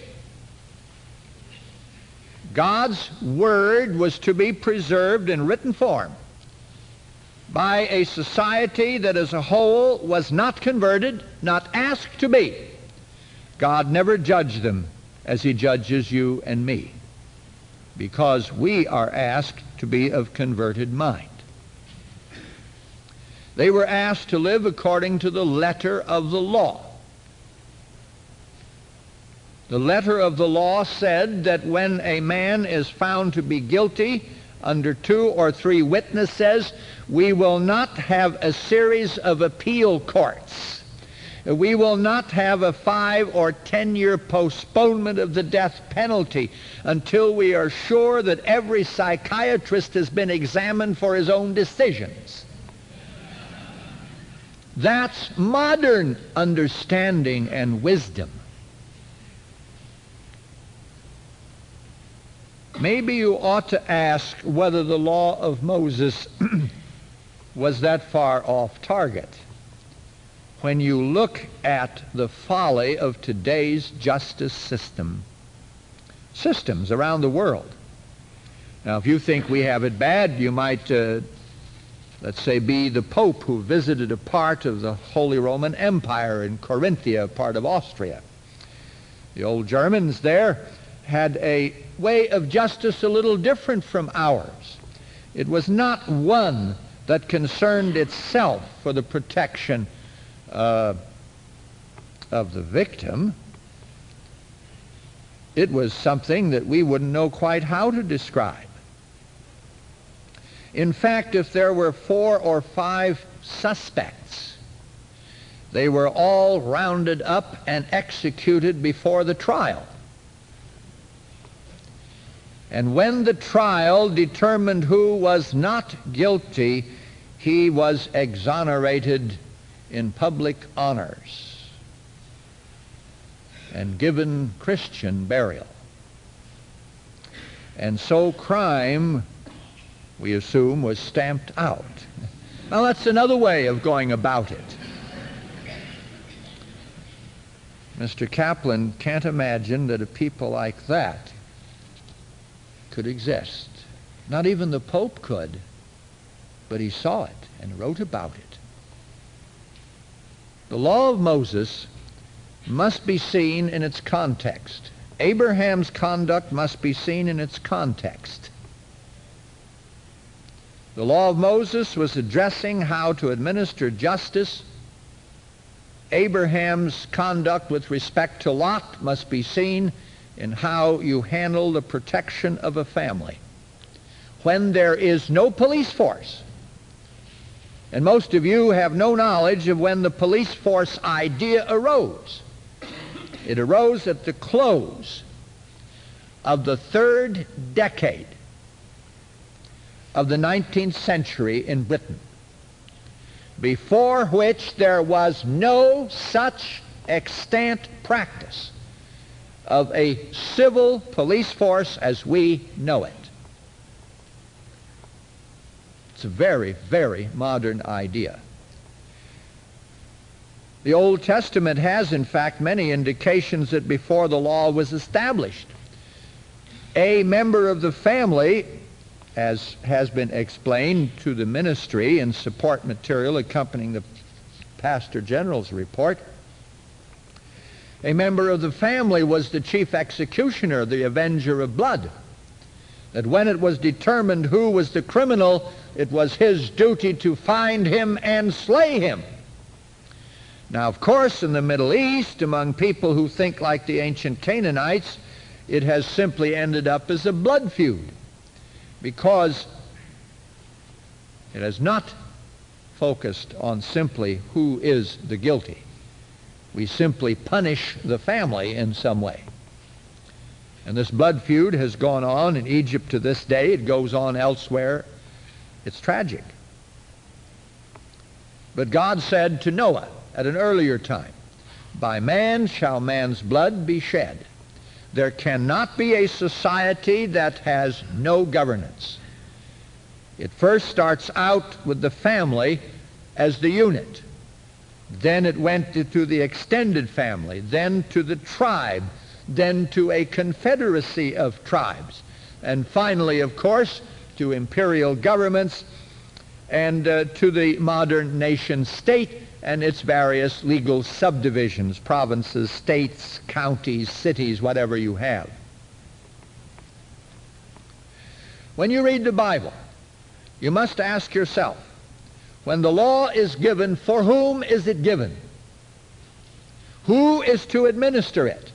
God's Word was to be preserved in written form by a society that as a whole was not converted, not asked to be, God never judged them as he judges you and me, because we are asked to be of converted mind. They were asked to live according to the letter of the law. The letter of the law said that when a man is found to be guilty under 2 or 3 witnesses, we will not have a series of appeal courts. We will not have a 5 or 10-year postponement of the death penalty until we are sure that every psychiatrist has been examined for his own decisions. That's modern understanding and wisdom. Maybe you ought to ask whether the law of Moses was that far off target when you look at the folly of today's justice systems around the world. Now, if you think we have it bad, you might, let's say, be the Pope who visited a part of the Holy Roman Empire in Carinthia, part of Austria. The old Germans there had a way of justice a little different from ours. It was not one that concerned itself for the protection of the victim. It was something that we wouldn't know quite how to describe. In fact, if there were 4 or 5 suspects, they were all rounded up and executed before the trial. And when the trial determined who was not guilty, he was exonerated in public honors and given Christian burial. And so crime, we assume, was stamped out. Now that's another way of going about it. Mr. Kaplan can't imagine that a people like that could exist. Not even the Pope could, but he saw it and wrote about it. The law of Moses must be seen in its context. Abraham's conduct must be seen in its context. The law of Moses was addressing how to administer justice. Abraham's conduct with respect to Lot must be seen in how you handle the protection of a family. When there is no police force, and most of you have no knowledge of when the police force idea arose. It arose at the close of the third decade of the 19th century in Britain, before which there was no such extant practice of a civil police force as we know it. It's a very, very modern idea. The Old Testament has, in fact, many indications that before the law was established, a member of the family, as has been explained to the ministry in support material accompanying the Pastor General's report, a member of the family was the chief executioner, the avenger of blood. That when it was determined who was the criminal, it was his duty to find him and slay him. Now, of course, in the Middle East, among people who think like the ancient Canaanites, it has simply ended up as a blood feud, because it has not focused on simply who is the guilty. We simply punish the family in some way. And this blood feud has gone on in Egypt to this day. It goes on elsewhere. It's tragic. But God said to Noah at an earlier time, "By man shall man's blood be shed." There cannot be a society that has no governance. It first starts out with the family as the unit. Then it went to the extended family, then to the tribe, then to a confederacy of tribes, and finally, of course, to imperial governments and to the modern nation state and its various legal subdivisions, provinces, states, counties, cities, whatever you have. When you read the Bible, you must ask yourself, when the law is given, for whom is it given? Who is to administer it?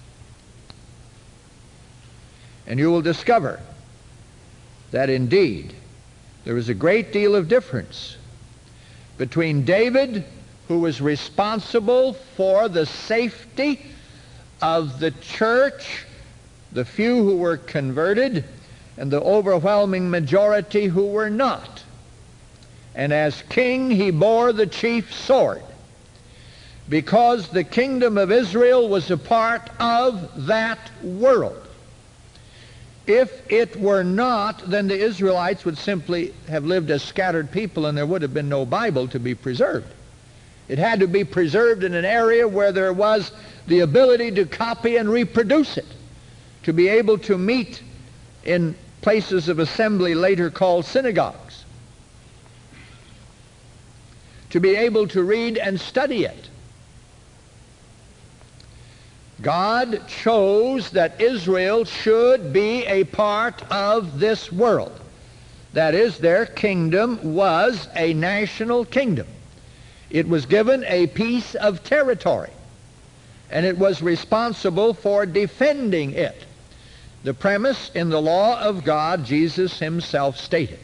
And you will discover that indeed there is a great deal of difference between David, who was responsible for the safety of the church, the few who were converted, and the overwhelming majority who were not. And as king, he bore the chief sword, because the kingdom of Israel was a part of that world. If it were not, then the Israelites would simply have lived as scattered people, and there would have been no Bible to be preserved. It had to be preserved in an area where there was the ability to copy and reproduce it, to be able to meet in places of assembly later called synagogues, to be able to read and study it. God chose that Israel should be a part of this world. That is, their kingdom was a national kingdom. It was given a piece of territory, and it was responsible for defending it. The premise in the law of God, Jesus himself stated,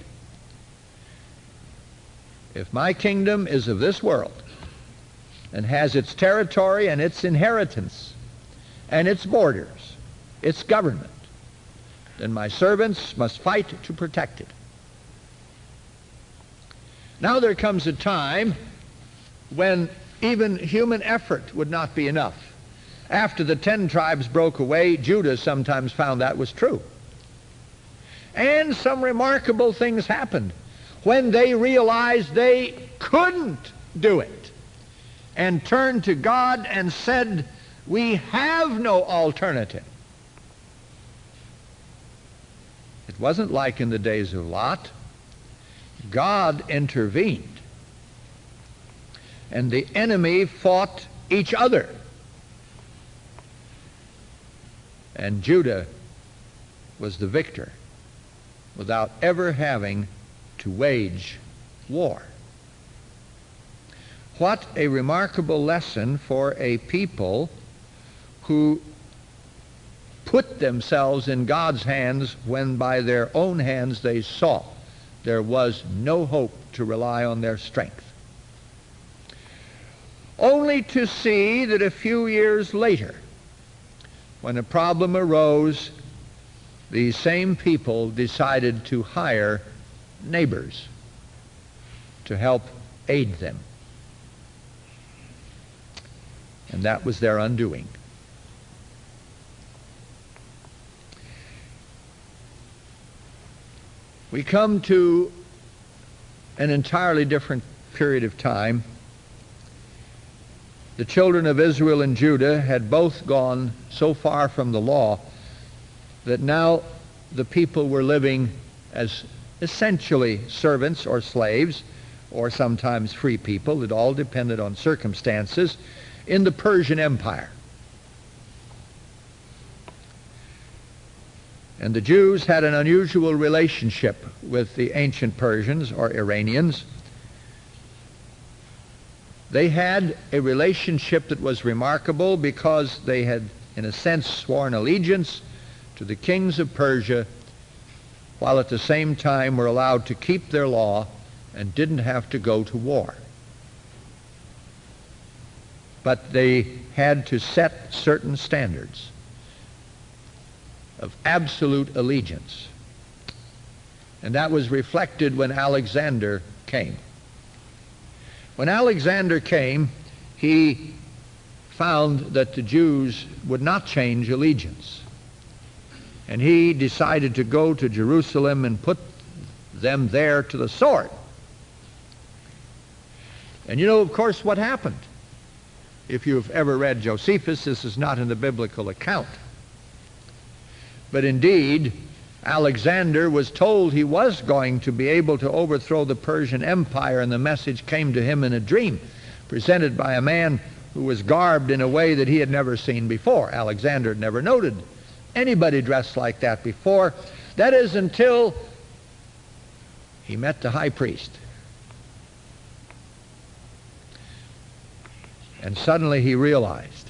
if my kingdom is of this world and has its territory and its inheritance and its borders, its government, then my servants must fight to protect it. Now there comes a time when even human effort would not be enough. After the 10 tribes broke away, Judah sometimes found that was true. And some remarkable things happened when they realized they couldn't do it and turned to God and said, we have no alternative. It wasn't like in the days of Lot. God intervened, and the enemy fought each other. And Judah was the victor without ever having to wage war. What a remarkable lesson for a people who put themselves in God's hands when by their own hands they saw there was no hope to rely on their strength. Only to see that a few years later, when a problem arose, these same people decided to hire neighbors to help aid them. And that was their undoing. We come to an entirely different period of time. The children of Israel and Judah had both gone so far from the law that now the people were living as essentially servants or slaves, or sometimes free people. It all depended on circumstances, in the Persian Empire. And the Jews had an unusual relationship with the ancient Persians or Iranians. They had a relationship that was remarkable because they had, in a sense, sworn allegiance to the kings of Persia, while at the same time were allowed to keep their law and didn't have to go to war. But they had to set certain standards of absolute allegiance. And that was reflected when Alexander came. When Alexander came, he found that the Jews would not change allegiance. And he decided to go to Jerusalem and put them there to the sword. And you know, of course, what happened. If you've ever read Josephus, this is not in the biblical account. But indeed, Alexander was told he was going to be able to overthrow the Persian Empire, and the message came to him in a dream, presented by a man who was garbed in a way that he had never seen before. Alexander had never noted anybody dressed like that before. That is, until he met the high priest. And suddenly he realized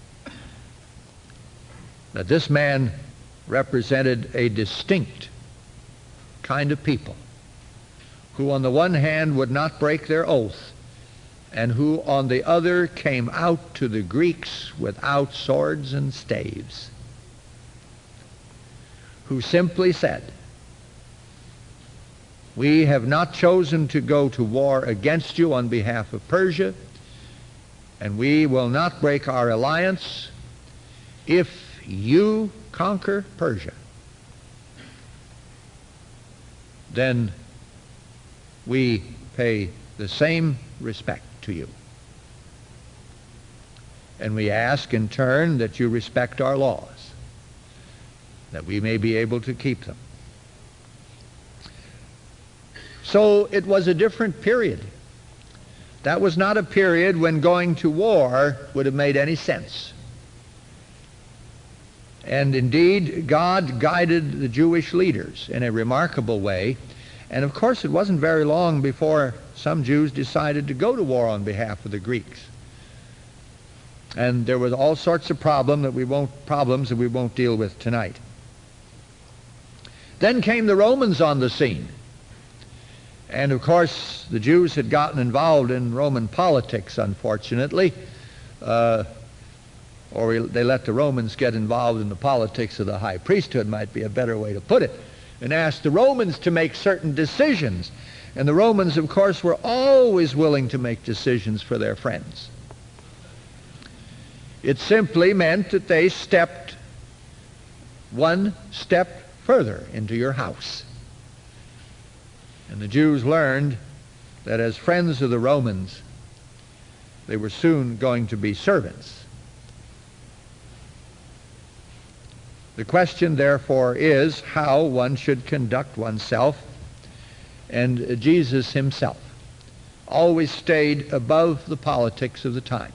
that this man represented a distinct kind of people who on the one hand would not break their oath, and who on the other came out to the Greeks without swords and staves, who simply said, "We have not chosen to go to war against you on behalf of Persia, and we will not break our alliance if you conquer Persia. Then we pay the same respect to you. And we ask in turn that you respect our laws, that we may be able to keep them." So it was a different period. That was not a period when going to war would have made any sense. And indeed, God guided the Jewish leaders in a remarkable way. And of course, it wasn't very long before some Jews decided to go to war on behalf of the Greeks. And there was all sorts of problems that we won't deal with tonight. Then came the Romans on the scene. And of course, the Jews had gotten involved in Roman politics, unfortunately. Or they let the Romans get involved in the politics of the high priesthood, might be a better way to put it, and asked the Romans to make certain decisions. And the Romans, of course, were always willing to make decisions for their friends. It simply meant that they stepped one step further into your house. And the Jews learned that as friends of the Romans, they were soon going to be servants. The question, therefore, is how one should conduct oneself. And Jesus himself always stayed above the politics of the time.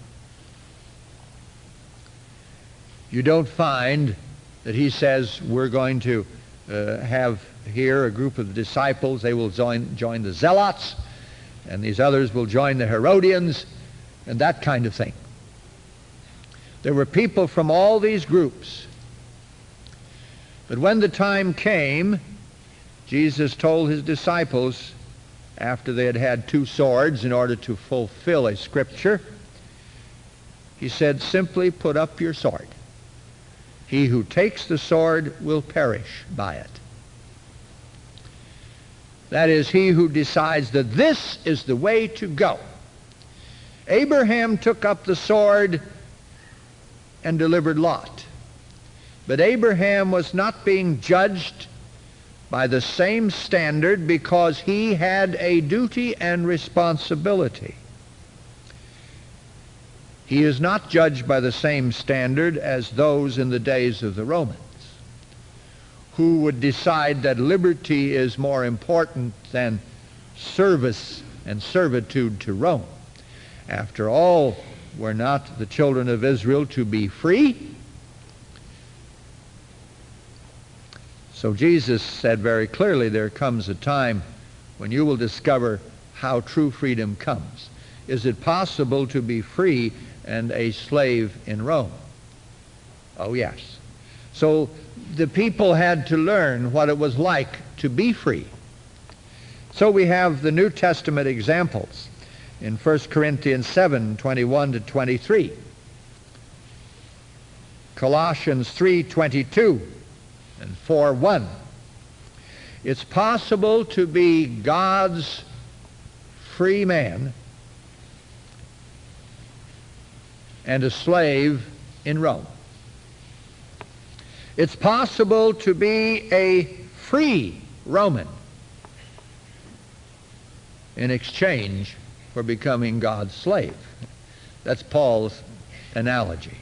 You don't find that he says, we're going to have here a group of disciples, they will join the Zealots, and these others will join the Herodians, and that kind of thing. There were people from all these groups. But when the time came, Jesus told his disciples, after they had had 2 swords in order to fulfill a scripture, he said, simply put up your sword. He who takes the sword will perish by it. That is, he who decides that this is the way to go. Abraham took up the sword and delivered Lot. But Abraham was not being judged by the same standard because he had a duty and responsibility. He is not judged by the same standard as those in the days of the Romans, who would decide that liberty is more important than service and servitude to Rome. After all, were not the children of Israel to be free? So Jesus said very clearly, there comes a time when you will discover how true freedom comes. Is it possible to be free and a slave in Rome? Oh, yes. So the people had to learn what it was like to be free. So we have the New Testament examples in 1 Corinthians 7:21-23, Colossians 3:22 and 4:1. It's possible to be God's free man and a slave in Rome. It's possible to be a free Roman in exchange for becoming God's slave. That's Paul's analogy.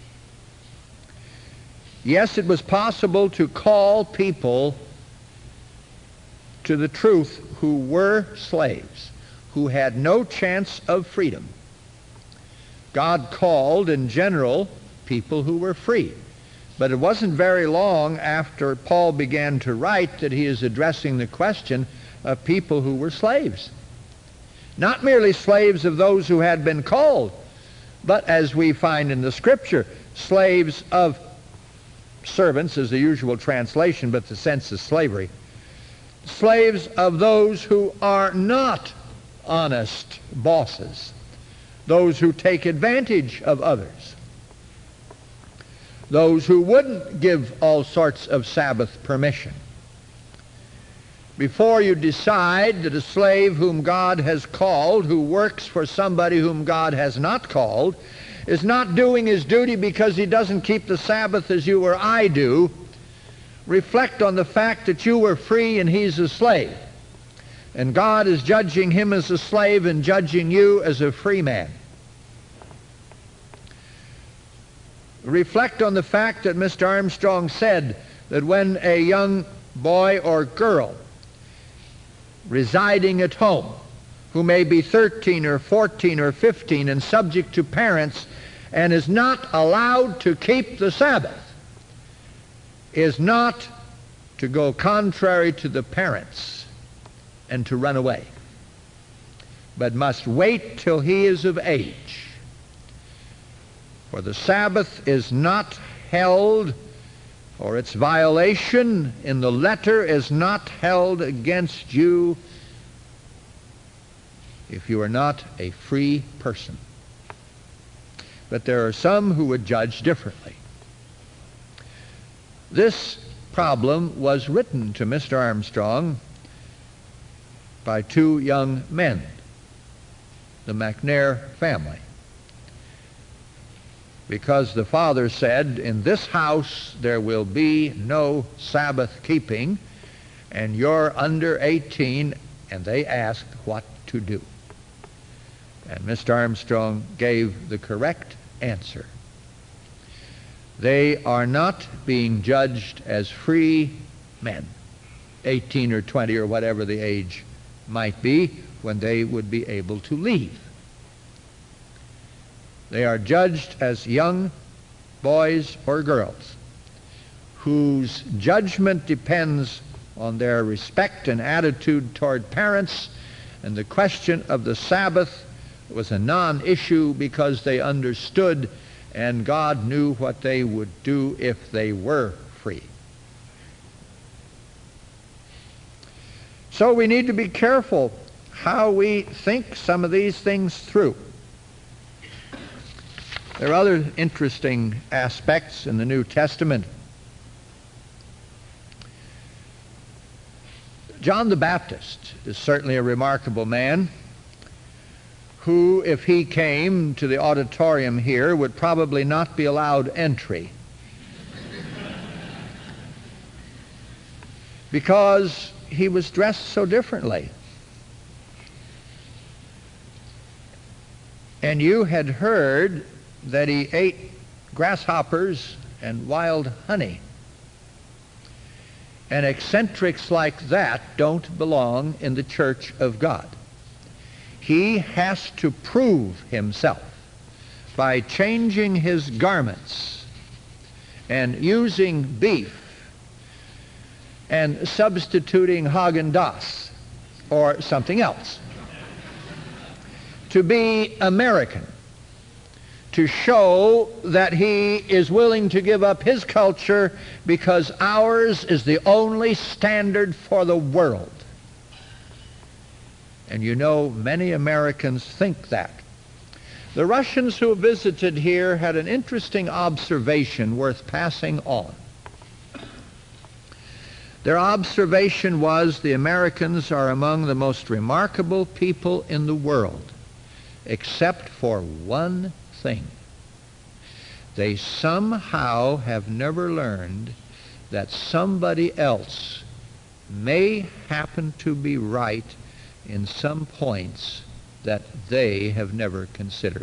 Yes, it was possible to call people to the truth who were slaves, who had no chance of freedom. God called, in general, people who were free. But it wasn't very long after Paul began to write that he is addressing the question of people who were slaves. Not merely slaves of those who had been called, but as we find in the Scripture, slaves of servants is the usual translation, but the sense is slavery. Slaves of those who are not honest bosses, those who take advantage of others, those who wouldn't give all sorts of Sabbath permission. Before you decide that a slave whom God has called, who works for somebody whom God has not called, is not doing his duty because he doesn't keep the Sabbath as you or I do, reflect on the fact that you were free and he's a slave. And God is judging him as a slave and judging you as a free man. Reflect on the fact that Mr. Armstrong said that when a young boy or girl residing at home, who may be 13 or 14 or 15 and subject to parents and is not allowed to keep the Sabbath, is not to go contrary to the parents and to run away, but must wait till he is of age. For the Sabbath is not held, or its violation in the letter is not held against you if you are not a free person. But there are some who would judge differently. This problem was written to Mr. Armstrong by two young men, the McNair family, because the father said, in this house there will be no Sabbath keeping, and you're under 18, and they asked what to do. And Mr. Armstrong gave the correct answer. They are not being judged as free men, 18 or 20 or whatever the age might be when they would be able to leave. They are judged as young boys or girls whose judgment depends on their respect and attitude toward parents, and the question of the Sabbath was a non-issue because they understood and God knew what they would do if they were free. So we need to be careful how we think some of these things through. There are other interesting aspects in the New Testament. John the Baptist is certainly a remarkable man who, if he came to the auditorium here, would probably not be allowed entry because he was dressed so differently. And you had heard that he ate grasshoppers and wild honey. And eccentrics like that don't belong in the church of God. He has to prove himself by changing his garments and using beef and substituting Haagen-Dazs or something else. To be American, to show that he is willing to give up his culture because ours is the only standard for the world. And you know, many Americans think that. The Russians who visited here had an interesting observation worth passing on. Their observation was the Americans are among the most remarkable people in the world, except for one thing. They somehow have never learned that somebody else may happen to be right in some points that they have never considered.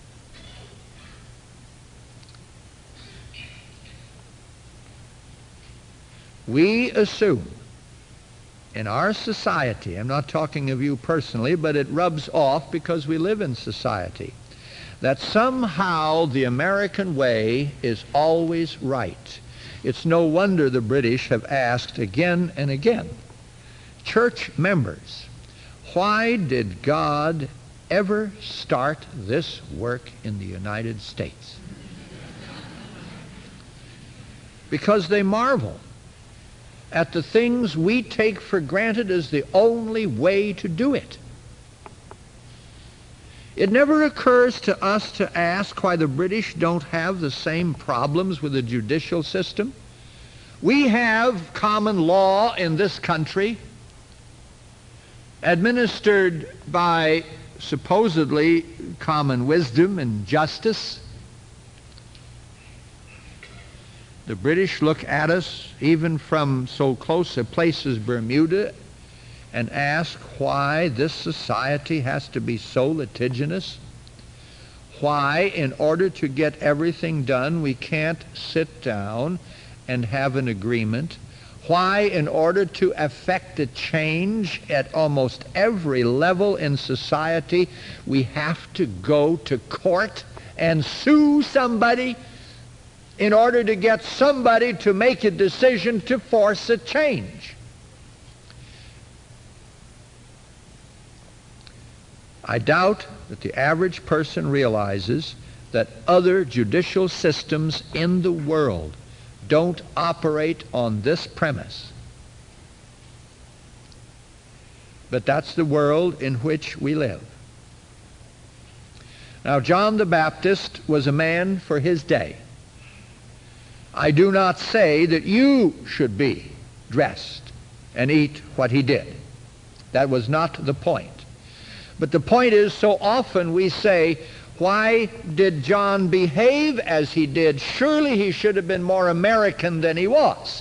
We assume in our society, I'm not talking of you personally, but it rubs off because we live in society, that somehow the American way is always right. It's no wonder the British have asked again and again, church members, why did God ever start this work in the United States? Because they marvel at the things we take for granted as the only way to do it. It never occurs to us to ask why the British don't have the same problems with the judicial system. We have common law in this country, administered by supposedly common wisdom and justice. The British look at us, even from so close a place as Bermuda, and ask why this society has to be so litigious. Why, in order to get everything done, we can't sit down and have an agreement. Why, in order to effect a change at almost every level in society, we have to go to court and sue somebody in order to get somebody to make a decision to force a change. I doubt that the average person realizes that other judicial systems in the world don't operate on this premise. But that's the world in which we live. Now, John the Baptist was a man for his day. I do not say that you should be dressed and eat what he did. That was not the point. But the point is, so often we say, why did John behave as he did? Surely he should have been more American than he was.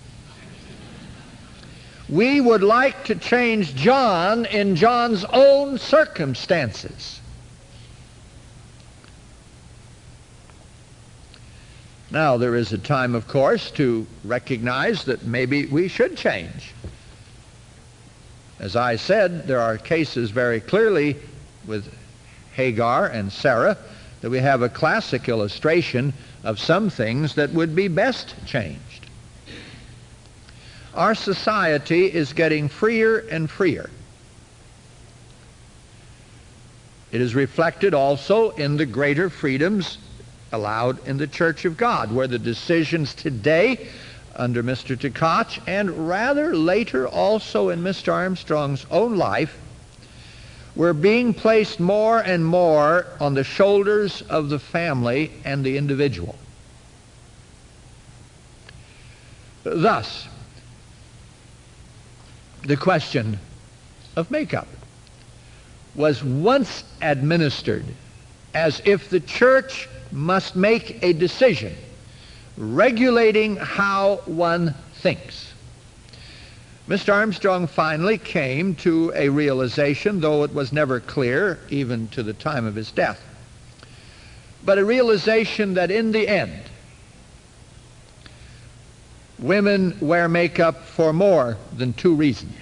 We would like to change John in John's own circumstances. Now, there is a time, of course, to recognize that maybe we should change. As I said, there are cases very clearly with Hagar and Sarah that we have a classic illustration of some things that would be best changed. Our society is getting freer and freer. It is reflected also in the greater freedoms allowed in the Church of God, where the decisions today under Mr. Tkach and rather later also in Mr. Armstrong's own life were being placed more and more on the shoulders of the family and the individual. Thus, the question of makeup was once administered as if the church must make a decision regulating how one thinks. Mr. Armstrong finally came to a realization, though it was never clear, even to the time of his death, but a realization that in the end, women wear makeup for more than two reasons.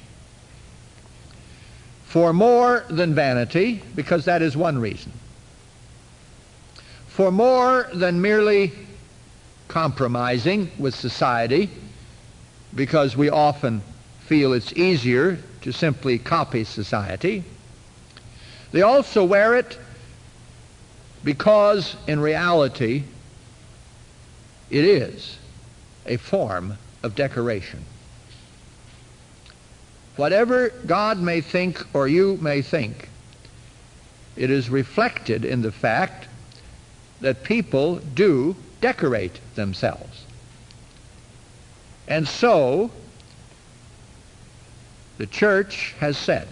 For more than vanity, because that is one reason. For more than merely compromising with society, because we often feel it's easier to simply copy society. They also wear it because, in reality, it is a form of decoration. Whatever God may think or you may think, it is reflected in the fact that people do decorate themselves. And so, the church has said,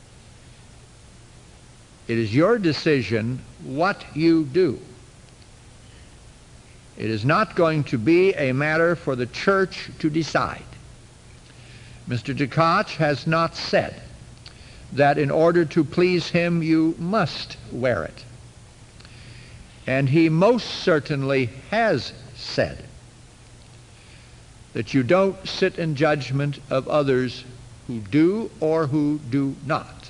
it is your decision what you do. It is not going to be a matter for the church to decide. Mr. Tkach has not said that in order to please him you must wear it. And he most certainly has said that you don't sit in judgment of others who do or who do not.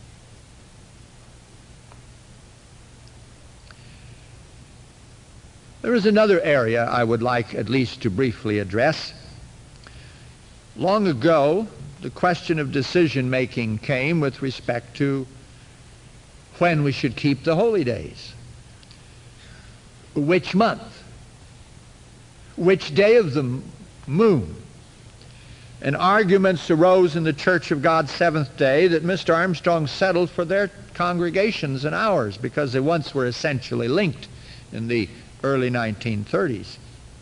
There is another area I would like at least to briefly address. Long ago, the question of decision-making came with respect to when we should keep the holy days, which month, which day of the moon. And arguments arose in the Church of God's Seventh Day that Mr. Armstrong settled for their congregations and ours because they once were essentially linked in the early 1930s.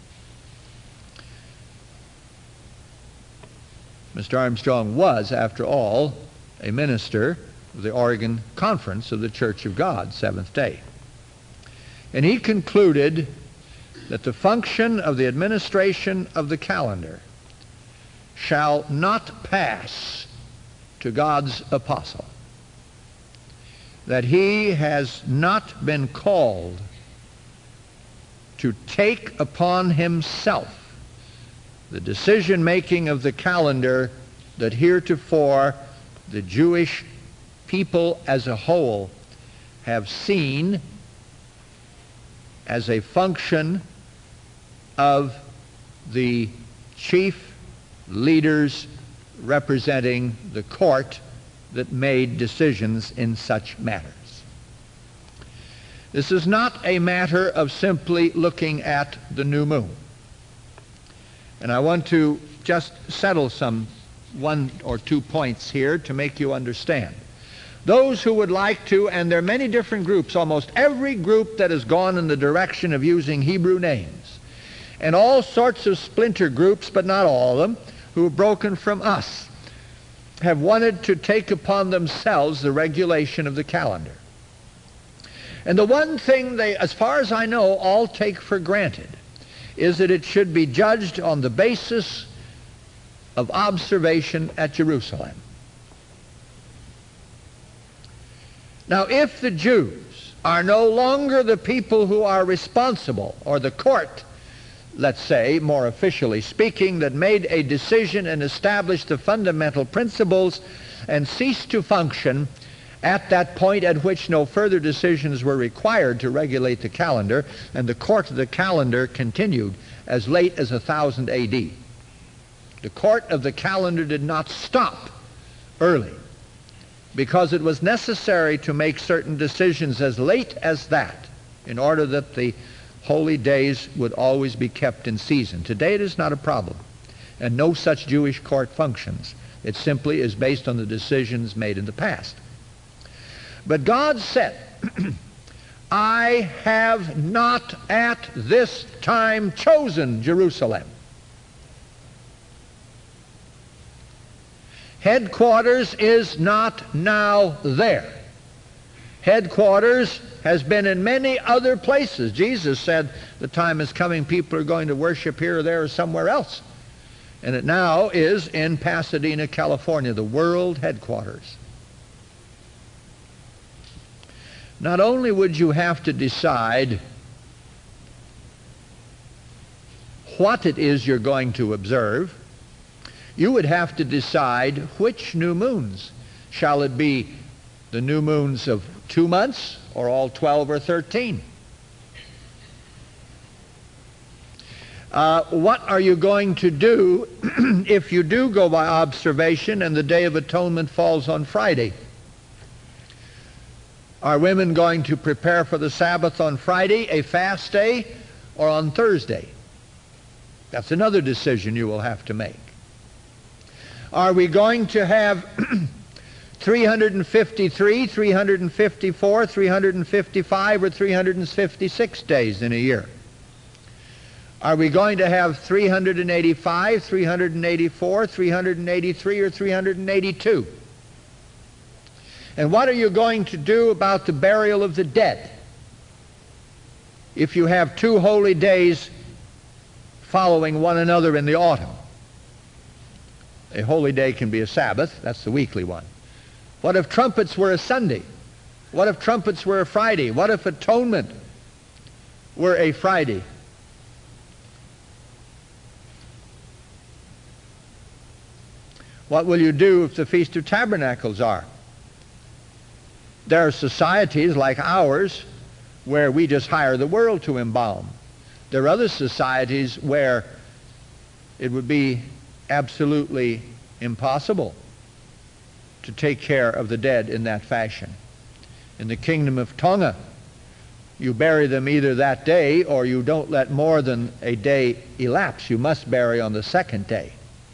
Mr. Armstrong was, after all, a minister of the Oregon Conference of the Church of God, Seventh Day. And he concluded that the function of the administration of the calendar shall not pass to God's apostle, that he has not been called to take upon himself the decision-making of the calendar that heretofore the Jewish people as a whole have seen as a function of the chief leaders representing the court that made decisions in such matters. This is not a matter of simply looking at the new moon. And I want to just settle some 1 or 2 points here to make you understand. Those who would like to, and there are many different groups, almost every group that has gone in the direction of using Hebrew names, and all sorts of splinter groups, but not all of them, who have broken from us, have wanted to take upon themselves the regulation of the calendar. And the one thing they, as far as I know, all take for granted is that it should be judged on the basis of observation at Jerusalem. Now, if the Jews are no longer the people who are responsible, or the court, let's say, more officially speaking, that made a decision and established the fundamental principles and ceased to function at that point at which no further decisions were required to regulate the calendar, and the court of the calendar continued as late as 1000 A.D. The court of the calendar did not stop early because it was necessary to make certain decisions as late as that in order that the holy days would always be kept in season. Today it is not a problem, and no such Jewish court functions. It simply is based on the decisions made in the past. But God said, I have not at this time chosen Jerusalem. Headquarters is not now there. Headquarters has been in many other places. Jesus said the time is coming, people are going to worship here or there or somewhere else. And it now is in Pasadena, California, the world headquarters. Not only would you have to decide what it is you're going to observe, you would have to decide which new moons. Shall it be the new moons of 2 months or all 12 or 13? What are you going to do if you do go by observation and the Day of Atonement falls on Friday? Are women going to prepare for the Sabbath on Friday, a fast day, or on Thursday? That's another decision you will have to make. Are we going to have 353, 354, 355, or 356 days in a year? Are we going to have 385, 384, 383, or 382? And what are you going to do about the burial of the dead if you have 2 holy days following one another in the autumn? A holy day can be a Sabbath. That's the weekly one. What if trumpets were a Sunday? What if trumpets were a Friday? What if atonement were a Friday? What will you do if the Feast of Tabernacles are? There are societies like ours where we just hire the world to embalm. There are other societies where it would be absolutely impossible to take care of the dead in that fashion. In the kingdom of Tonga, you bury them either that day or you don't let more than a day elapse. You must bury on the second day.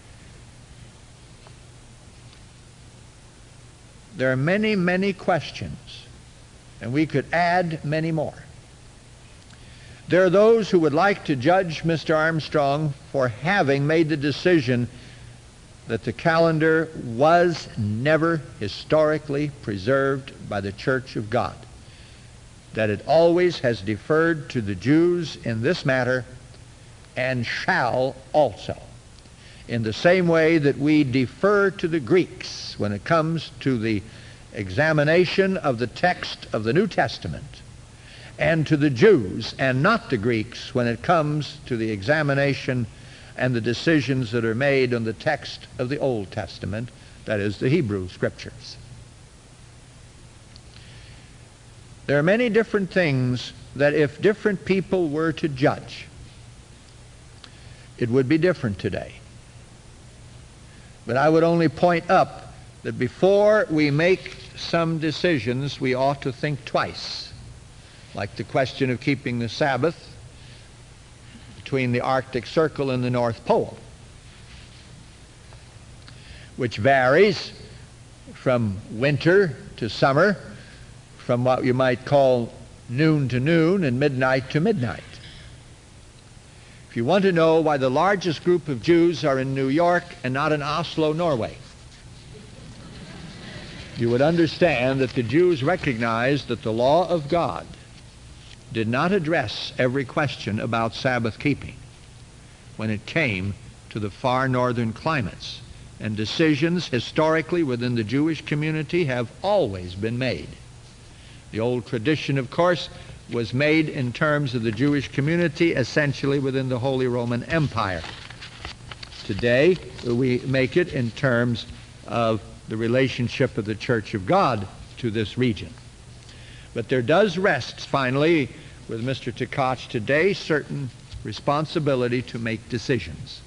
There are many, many questions, and we could add many more. There are those who would like to judge Mr. Armstrong for having made the decision that the calendar was never historically preserved by the Church of God, that it always has deferred to the Jews in this matter and shall also, in the same way that we defer to the Greeks when it comes to the examination of the text of the New Testament, and to the Jews and not the Greeks when it comes to the examination and the decisions that are made on the text of the Old Testament, that is, the Hebrew Scriptures. There are many different things that if different people were to judge, it would be different today. But I would only point up that before we make some decisions, we ought to think twice, like the question of keeping the Sabbath between the Arctic Circle and the North Pole, which varies from winter to summer, from what you might call noon to noon and midnight to midnight. If you want to know why the largest group of Jews are in New York and not in Oslo, Norway, you would understand that the Jews recognized that the law of God did not address every question about Sabbath keeping when it came to the far northern climates. And decisions historically within the Jewish community have always been made. The old tradition, of course, was made in terms of the Jewish community essentially within the Holy Roman Empire. Today, we make it in terms of the relationship of the Church of God to this region. But there does rest, finally, with Mr. Tkach today, certain responsibility to make decisions.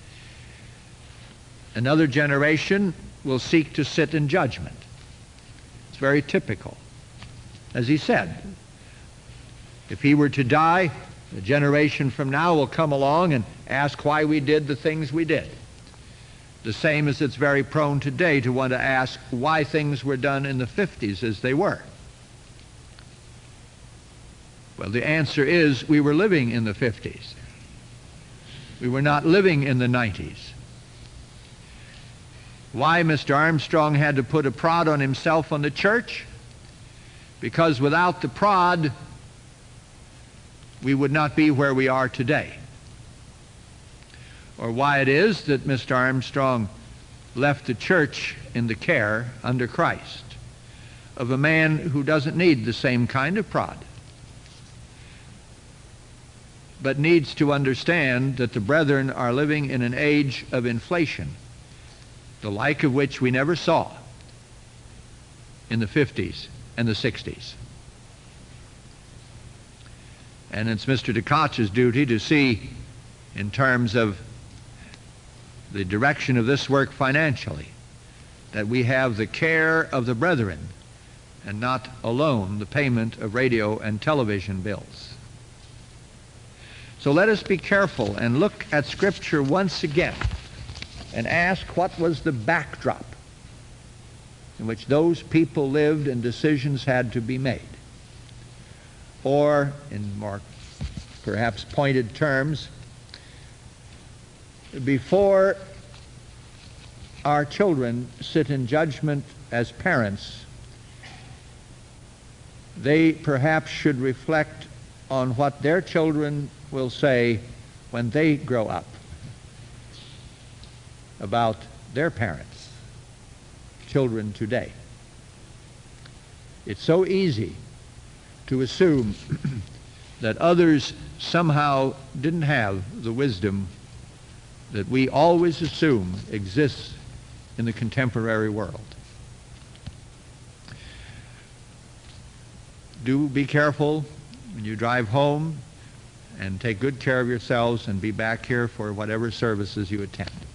Another generation will seek to sit in judgment. It's very typical. As he said, if he were to die, a generation from now will come along and ask why we did the things we did. The same as it's very prone today to want to ask why things were done in the 50s as they were. Well, the answer is we were living in the 50s. We were not living in the 90s. Why Mr. Armstrong had to put a prod on himself on the church? Because without the prod, we would not be where we are today. Or why it is that Mr. Armstrong left the church in the care under Christ of a man who doesn't need the same kind of prod, but needs to understand that the brethren are living in an age of inflation, the like of which we never saw in the 50s and the 60s. And it's Mr. DeKoch's duty to see, in terms of the direction of this work financially, that we have the care of the brethren and not alone the payment of radio and television bills. So let us be careful and look at Scripture once again and ask what was the backdrop in which those people lived and decisions had to be made. Or, in more perhaps pointed terms, before our children sit in judgment as parents, they perhaps should reflect on what their children will say when they grow up about their parents, children today. It's so easy to assume that others somehow didn't have the wisdom that we always assume exists in the contemporary world. Do be careful when you drive home, and take good care of yourselves, and be back here for whatever services you attend.